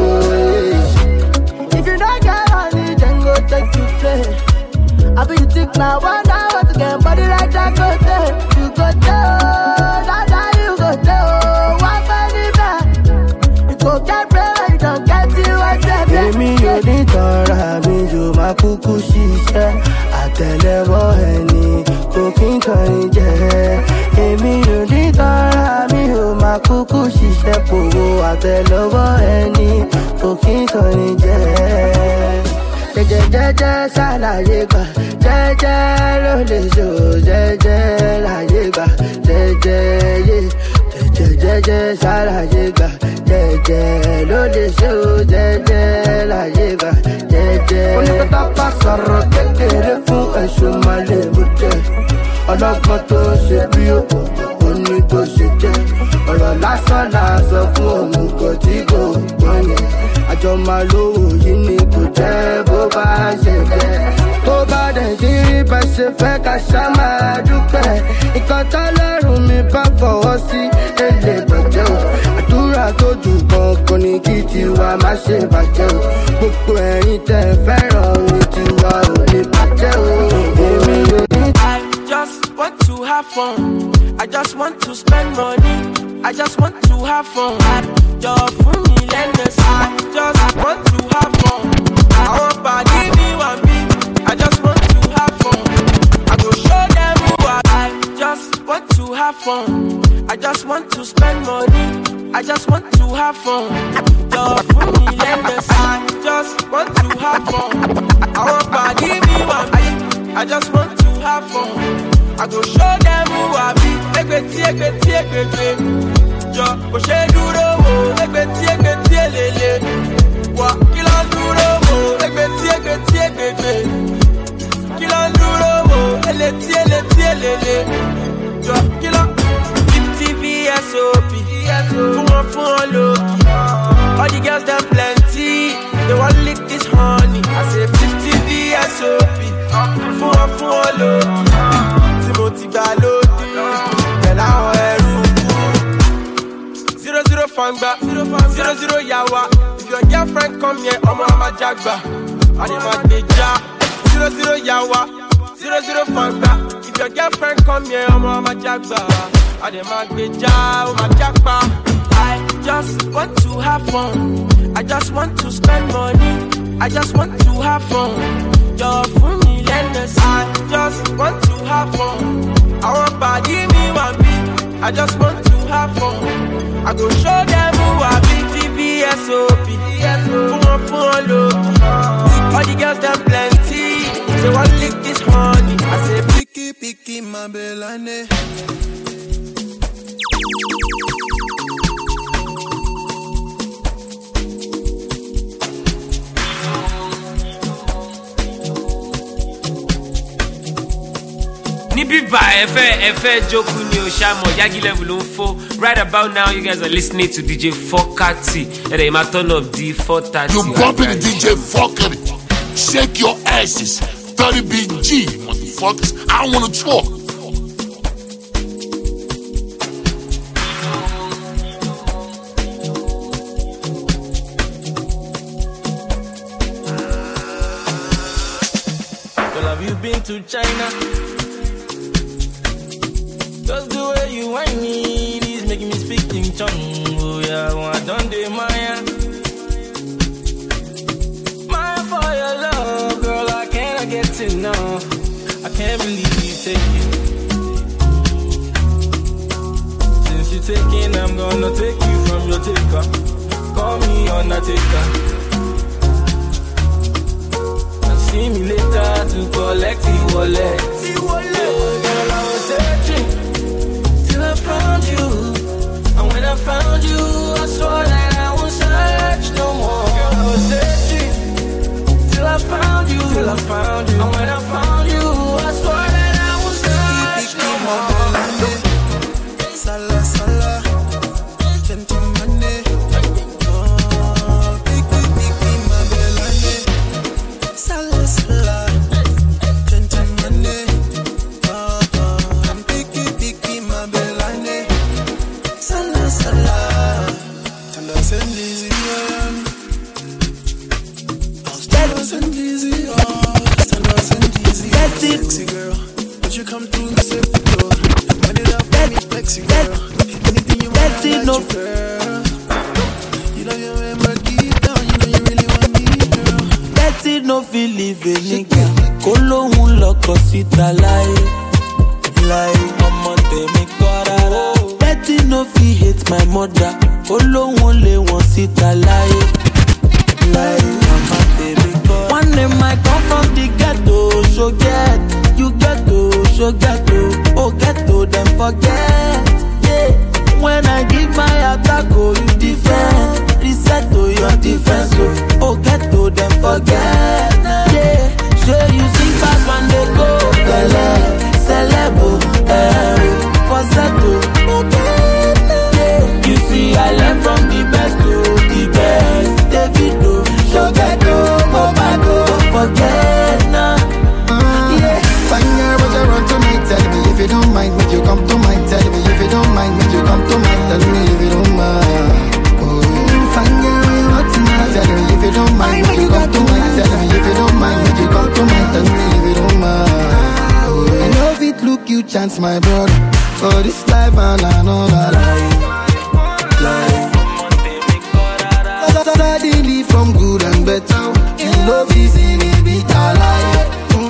If you don't get money, then go take you play. I be you think now, one hour to get body like that, go there. You go there, now that you go there, one penny back. You go get bread, you don't get it, what's that? Èmi ò ní tọ́ra mi jò máa kúkú ṣiṣẹ́. Àtẹ̀lẹ́wọ́ ẹni kò kí n kọrin jẹ́. Èmi ò ní tọ́ra mi ò máa kúkú ṣiṣẹ́. Pòwó àtẹ̀lẹ́wọ́ ẹni kò kí n kọrin jẹ́. Jẹ́jẹ́jẹ́jẹ́ ṣàlàyé gbà, jẹ́jẹ́ ló lè ṣò, jẹ́jẹ́ láyé gbà, jẹ́jẹ́ yé. Jẹ́jẹ́jẹ́jẹ́ ṣàlàyé gbà, jẹ́jẹ́ ló lè ṣò, jẹ́jẹ́ láyé gbà, jẹ́jẹ́. Onípẹ́tà bá sọ̀rọ̀ kékeré fún ẹ̀ṣọ́ máa lè mú jẹ. Ọlọ́gbọ́n tó ṣe bí ó ní bó ṣe jẹ́. Ọ̀rọ̀ lásán làásọ fún òmùgọ̀ tí kò gbọ́n yẹn. Àjọ máa lówó yìí ni kò jẹ́ bó bá ṣe jẹ́. Tó bá dẹ̀ tí rí bá ṣe fẹ́ ká ṣá máa dúpẹ́. Ìkan tọ́lọ́run mi bá fọwọ́ sí èlé bàjẹ́ o. Àdúrà tó jù kankan ní kí tiwa má ṣe bàjẹ́ o. Gbogbo ẹ̀yin tẹ́ fẹ́ràn mi tiwa ò ní bàjẹ́ o. Èmi ò ní. I just want to have fun. I just want to spend money. I just want to have fun. Just for me, let us. I just want to have fun. I want body me one me. I just want to have fun. I go show them who I. I just want to have fun. I just want to spend money. I just want to have fun. Just for me, let us. I just want to have fun. I want body me one me. I just want to have fun. I go show them who I be. Egbeti, egbeti, egbeti. Jọ kò ṣe dúró wò, egbeti, egbeti, elele. Wà kí ló ń dúró wò, egbeti, egbeti, egbete. Kí ló ń dúró wò, eleti, eleti, elele. Jọ kí ló fifty V S O P. Fún wọn fún wọn lókì. All the girls dem plenty. They wan lick this honey. I say fifty V S O P. Fún wọn fún wọn lókì. Tí mo ti gbà lódì. Pẹ̀lú àwọn ẹrú kú. Zero zero fangba, zero zero yawa. If your girlfriend come here, ọmọ ọmọ jagba. Àdèmà gbèjà. Zero zero yawa, zero zero fangba. If your girlfriend come here, ọmọ ọmọ jagba. Àdèmà gbèjà, ọmọ jagba. I just want to have fun. I just want to spend money. I just want to have fun. Just for me, let us. I just want to have fun. I want body me one me. I just want to have fun. I go show them who I be. T V S O P. Fún wọn fún wọn lókì. All the girls dem plenty. They wan lick this honey. I say picky picky my belane. Nibiba Efe Efe Joku ni Oshamo Yagi level ló ń fo. Right about now, you guys are listening to D J Fokati. And they might turn up D four thirty. You bumping D J Fokati. Shake your asses. thirty B G, motherfuckers. I don't wanna talk. Girl, have you been to China? Just the way you whine me, is making me speak in tongue. Oh yeah, well, I done the Maya. Maya for your love, girl, I cannot get enough. I can't believe you take it. Since you taking, I'm gonna take you from your taker. Call me Undertaker. And see me later to collect the wallet. The wallet, girl, I was searching. I found you, and when I found you, I saw that I won't search no easy, yeah. That wasn't easy, oh, that wasn't easy. That's it, sexy girl. Won't you come through and set the door? When it up, let me flexy girl. Anything you want, I got you, girl. You know you remember deep down, you know you really want me, girl. That's it, no feel living, nigga. Kolo un loco sita lie, lie. Mama te me corara. That's it, no feel hate my mother. Kolo un le one sita lie, lie. Mama te me corara. One day I come from the ghetto, so get you ghetto, so ghetto. Oh ghetto, then forget. Yeah. When I give my attack, oh you defend. Reset to your defense, oh, oh ghetto, then forget. Yeah. Sure you sing fast when they go. Bele, celebo, eh, falsetto. Yeah. You see I learn from the best to the best. Davido, Shogeto, Mobado, don't forget now. Yeah, fine girl, but you run to me. Tell me if you don't mind, make you come to mind. Tell me if you don't mind, make you come to mind. Tell me if you don't mind. Oh, fine girl, you run to me. Tell me if you don't mind, make you come to mind. Tell me if you don't mind, make you come to mind. Tell me if you don't mind. Oh, I know if it look you chance, my brother. For this life and another life, life. Suddenly from good and better, you love is in a bitter life.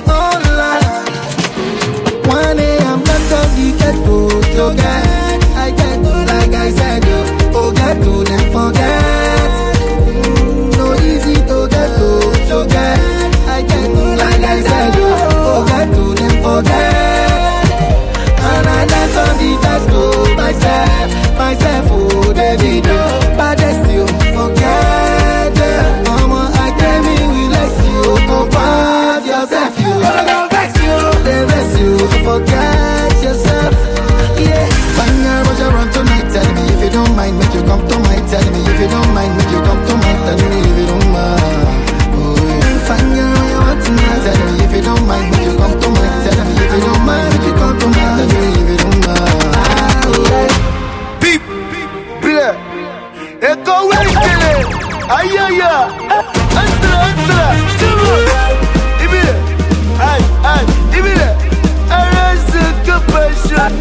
One day I'm not of the ghetto, so get I get to like I said, oh get to then forget. Mm, no easy to get to, so get I get to like I said, oh get to then forget. And I let on the best to myself, myself, oh Davido, baddest you forget. Mama, I tell me we let you compare yourself, you. They rest you, forget yourself. Yeah, fine girl, but you run tonight. Tell me if you don't mind, make you come to mind. Tell me if you don't mind, make you come to mind. Tell me if you don't mind. Oh, fine girl, you want tonight. Tell me if you don't mind, make you come to mind. Tell me if you don't mind, make you come to mind. Tell me if you don't mind. Beep, beep, echo way kele, ayaya, answer, answer, come on, ibile, ay, ay, ibile, arrest the passion,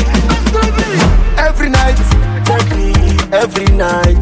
every night, every night,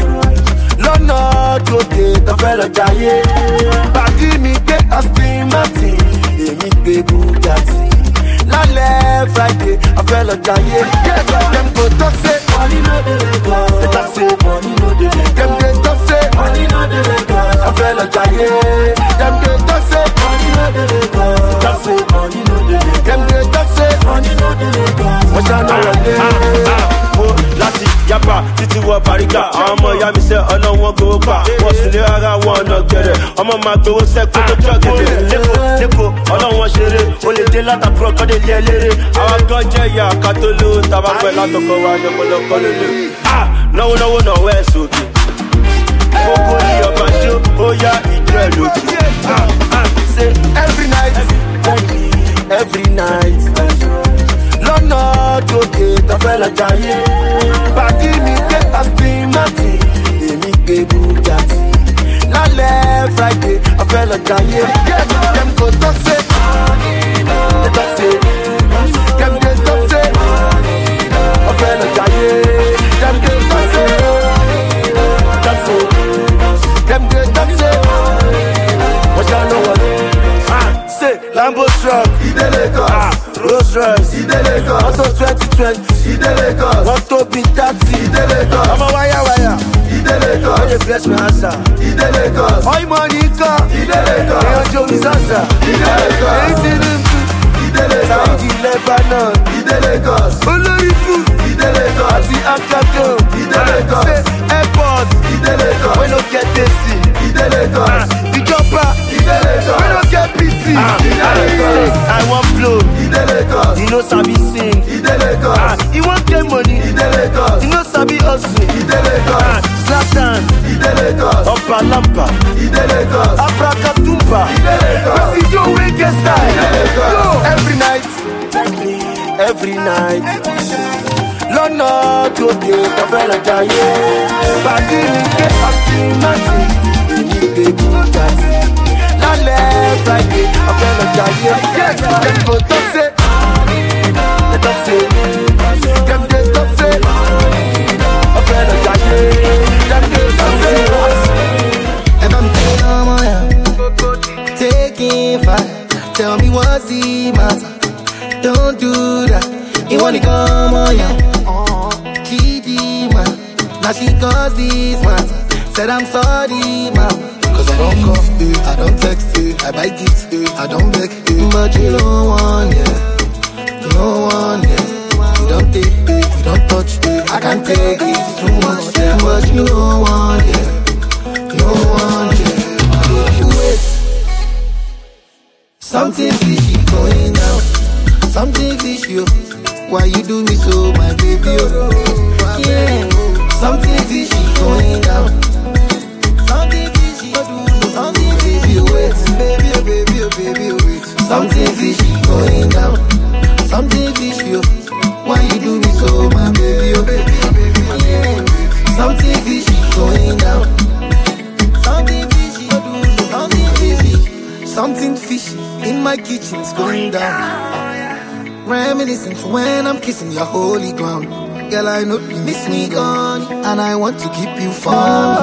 Lọ́nà gòkè tó fẹ́ lọ jayé, bàdí mi gbé Aston Martin, èmi gbé Bugatti. Lálẹ́ Friday, I fẹ́ lọ jayé, dem go talk say money no dey Lagos, they talk say money no dey Lagos, dem dey talk say money no dey Lagos, I fẹ́ lọ jayé, dem dey talk say money no dey Lagos, they talk say money no dey Lagos, dem dey talk say money no dey Lagos, wọ́n ṣáná wọlé. Mo láti yaba títí wọ Bàrígà, àwọn ọmọ ìyá mi ṣe ọlọ́wọ́n gbowó pa, wọ́n sùn lé ara wọn ọ̀nà gẹ̀rẹ̀, ọmọ máa gbowó sẹ́kù tó jọ gẹ̀dẹ̀. Lẹ́kọ̀ọ́ lẹ́kọ̀ọ́ ọlọ́wọ́n ṣeré, ó lè dé látàkùrọ̀ kọ́dé lé eléré, àwọn kan jẹ́ ìyá àkàtó ló tàbá pẹ́ látọkọ̀ wa ní ọ̀pọ̀lọpọ̀ lélẹ̀. Náwó náwó náwó ẹ̀ sókè, gbogbo ní ọba jó, ó yá ìjọ ẹ̀ lókè. Say every night, every night. Lọ́nà gòkè tó fẹ́ lọ jayé, bàdí mi gbé Aston Martin, èmi gbé Bugatti. Lálẹ́ Friday, I fẹ́ lọ jayé, dem go talk say they talk say, dem dey talk say I fẹ́ lọ jayé, dem dey talk say talk say, dem dey talk say wọ́n ṣá ló wọlé. Say Lambo truck, ìdè Lagos. Rolls Royce, ìdè Lagos. Auto twenty twenty, ìdè Lagos. Wọ́n tó bí thirty, ìdè Lagos. Ọmọ wáyà wáyà, ìdè Lagos. Wọ́n lè bless my answer, ìdè Lagos. Oil money kan, ìdè Lagos. Èèyàn jó mi sàṣà, ìdè Lagos. Èyí ti rí mi, ìdè Lagos. Saudi Lebanon, ìdè Lagos. Olórí fún, ìdè Lagos. Àti Akado, ìdè Lagos. Say airport, ìdè Lagos. We no get taxi, ìdè Lagos. Ìjọba, ìdè Lagos. We no get P T, ìdè Lagos. I want blow, ìdè Lagos. You know sabi sing, ìdè Lagos. You want get money, ìdè Lagos. You know sabi hustle, ìdè Lagos. Zlatan, ìdè Lagos. Opa Lampa, ìdè Lagos. Abracadabra, ìdè Lagos. Presidio wey get style, ìdè Lagos. Every night, every night. turn up to the Kafela Jaye. Badi mi ke optimati, ini ke bugatti. Lale Friday, Kafela Jaye. Dem go talk say, dem talk say, dem dey talk say, Kafela Jaye. Dem dey talk say. And I'm taking fire. Tell me what's the matter. Don't do that. You wanna come on, yeah. G D, man. Now she caused this matter. Said I'm sorry, man. Cause I don't call, eh. I don't text, eh. I buy gifts, eh. I don't beg, eh. But you don't want, yeah. You don't want, yeah. You don't take, eh. You don't touch, eh. I can't take it, it's too much, yeah. But you don't want, yeah. You don't want, yeah. Wait. Something fishy going down. Something fishy, oh. Why you do me so, my baby, oh? Yeah. Something fishy going down. Something fishy, something fishy, wait. Baby, oh, baby, oh, baby, oh, wait. Something fishy going down. Something fishy, oh. Why you do me so, my baby, oh, baby, oh, baby, yeah. Something fishy going down. Something fishy, something fishy. Something fishy in my kitchen is going down. Reminiscing to when I'm kissing your holy ground. Girl, I know you miss me gone, and I want to keep you far.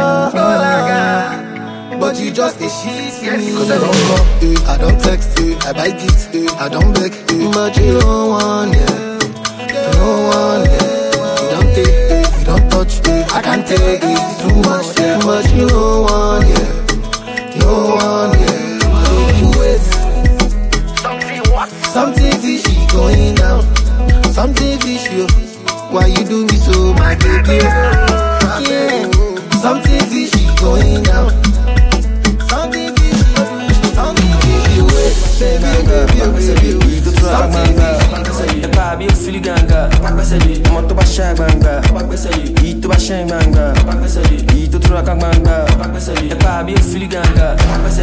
But you just a shit me. Cause I don't call, eh. I don't text, eh. I buy gifts, eh. I don't beg, eh. But you don't want, yeah. You don't want, yeah. You don't take, eh. You don't touch, eh. I can't take it, it's too much, yeah. But you don't want, yeah. You don't want, yeah. Wait. Something what? Something fishy going down. Something fishy, oh. Why you do me so, my baby? Yeah. Something fishy going down. Something fishy, something fishy. Wait, baby, baby, baby, baby. Something fishy. Baby, you feel ganga. I'm to basha ganga. Eat to basha ganga. Eat to truck ganga. Baby, you feel ganga.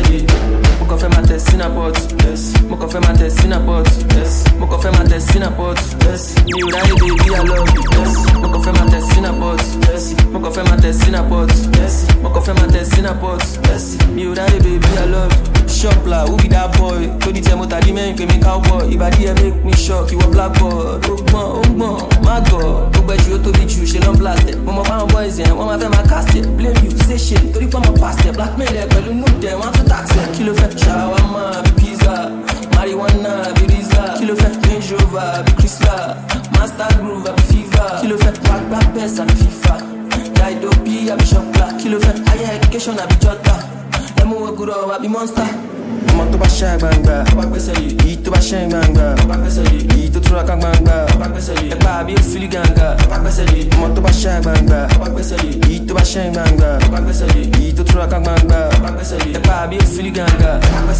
Mo kàn fẹ́ máa tẹ̀ sínú pot, yes. Mo kàn fẹ́ máa tẹ̀ sínú pot, yes. Mo kàn fẹ́ máa tẹ̀ sínú pot, yes. Mi ò ráyè baby I love you, yes. Mo kàn fẹ́ máa tẹ̀ sínú pot, yes. Mo kàn fẹ́ máa tẹ̀ sínú pot, yes. Mo kàn fẹ́ máa tẹ̀ sínú pot, yes. Mi ò ráyè baby I love you. Shopla, who be that boy? To the tell me that the man can make cowboy. Ìbàdí ẹ make me shock, you a blackboard. Ogbon, ogbon, my God. Gbogbo ẹ̀jú ó tóbi jù, ṣe lọ́n blast it. Mo mọ fáwọn boys yẹn, wọ́n máa fẹ́ máa cast it. Blame you, say shit, torí pé ọmọ past it. Blackmail ẹ pẹ̀lú nude ẹ̀, wọ́n á tún tax it. Kí ló fẹ́? Shawarma, be pizza. Marijuana, be Rizla. Kí ló fẹ́? Range Rover, be Chrysler. Master Groove, be Fever. Kí ló fẹ́? Back, back, best, be FIFA. Daidopi, be Shopla. Kí ló fẹ́? Higher education, be Jota. Emu Oguro, be Monster. I'm to basha ganga. Eat to basha ganga. Eat to truck ganga. Baby, you feel ganga. I'm to basha ganga. Eat to basha ganga. Eat to truck ganga. Baby, you feel ganga.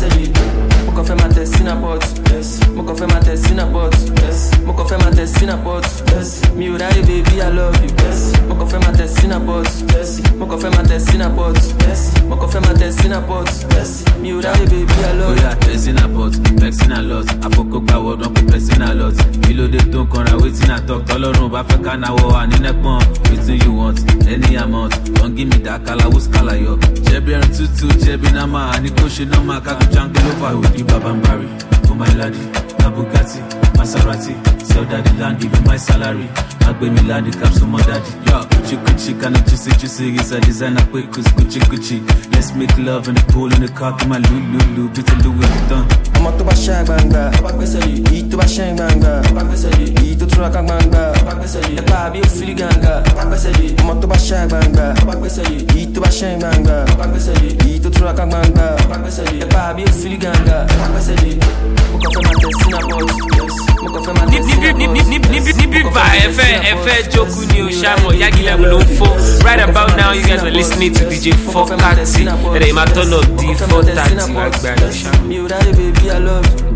Mo kàn fẹ́ máa tẹ̀ sínú pot, yes. Mo kàn fẹ́ máa tẹ̀ sínú pot, yes. Mo kàn fẹ́ máa tẹ̀ sínú pot, yes. Mi ò ráyè baby I love you, yes. Mo kàn fẹ́ máa tẹ̀ sínú pot, yes. Mo kàn fẹ́ máa tẹ̀ sínú pot, yes. Mo kàn fẹ́ máa tẹ̀ sínú pot, yes. Mi ò ráyè baby I love you. Oya tẹ̀sínà pot, tẹ̀sínà lot. Àfọkọ́ gbà wọ́dọ̀ kò tẹ̀sínà lot. Kí ló dé tó ń kanra wetin I talk? Tọ́lọ́run bá fẹ́ ká náwó wa ní nẹ́pọ̀n. Wetin you want, any amount. Don't give me that kala wo skala yọ. Jẹ̀bi ẹrin tútù, jẹ̀bi náà máa. Àní kò ṣe náà máa kájú jangle over with you babambari. Oh my lady, na Bugatti, Maserati. Sell daddy land, give me my salary. Agbe mi ladi caps for my daddy. Yo, Gucci Gucci, kind of juicy juicy. It's a designer quick, cause Gucci Gucci. Let's make love in the pool, in the car, come on, Lulu, Lulu, bit of Louis Vuitton. I'm to basha ganga. Eat to basha ganga. Eat to truck ganga. Baby, you feel ganga. I'm to basha ganga. Eat to basha ganga. Eat to truck ganga. Baby, you feel ganga. Mo kàn fẹ́ máa tẹ̀ sínú pot, yes. Mo kàn fẹ́ máa tẹ̀ sínú pot, yes. Níbí bá ẹ̀fẹ́ ẹ̀fẹ́ jókòó ni o ṣàmọ̀ Yagi level ló ń fọ́. Right about now you guys are listening to D J four thirty. Ẹ̀rẹ̀ ìmá turn up D four thirty. Mi ò ráyè baby I love you.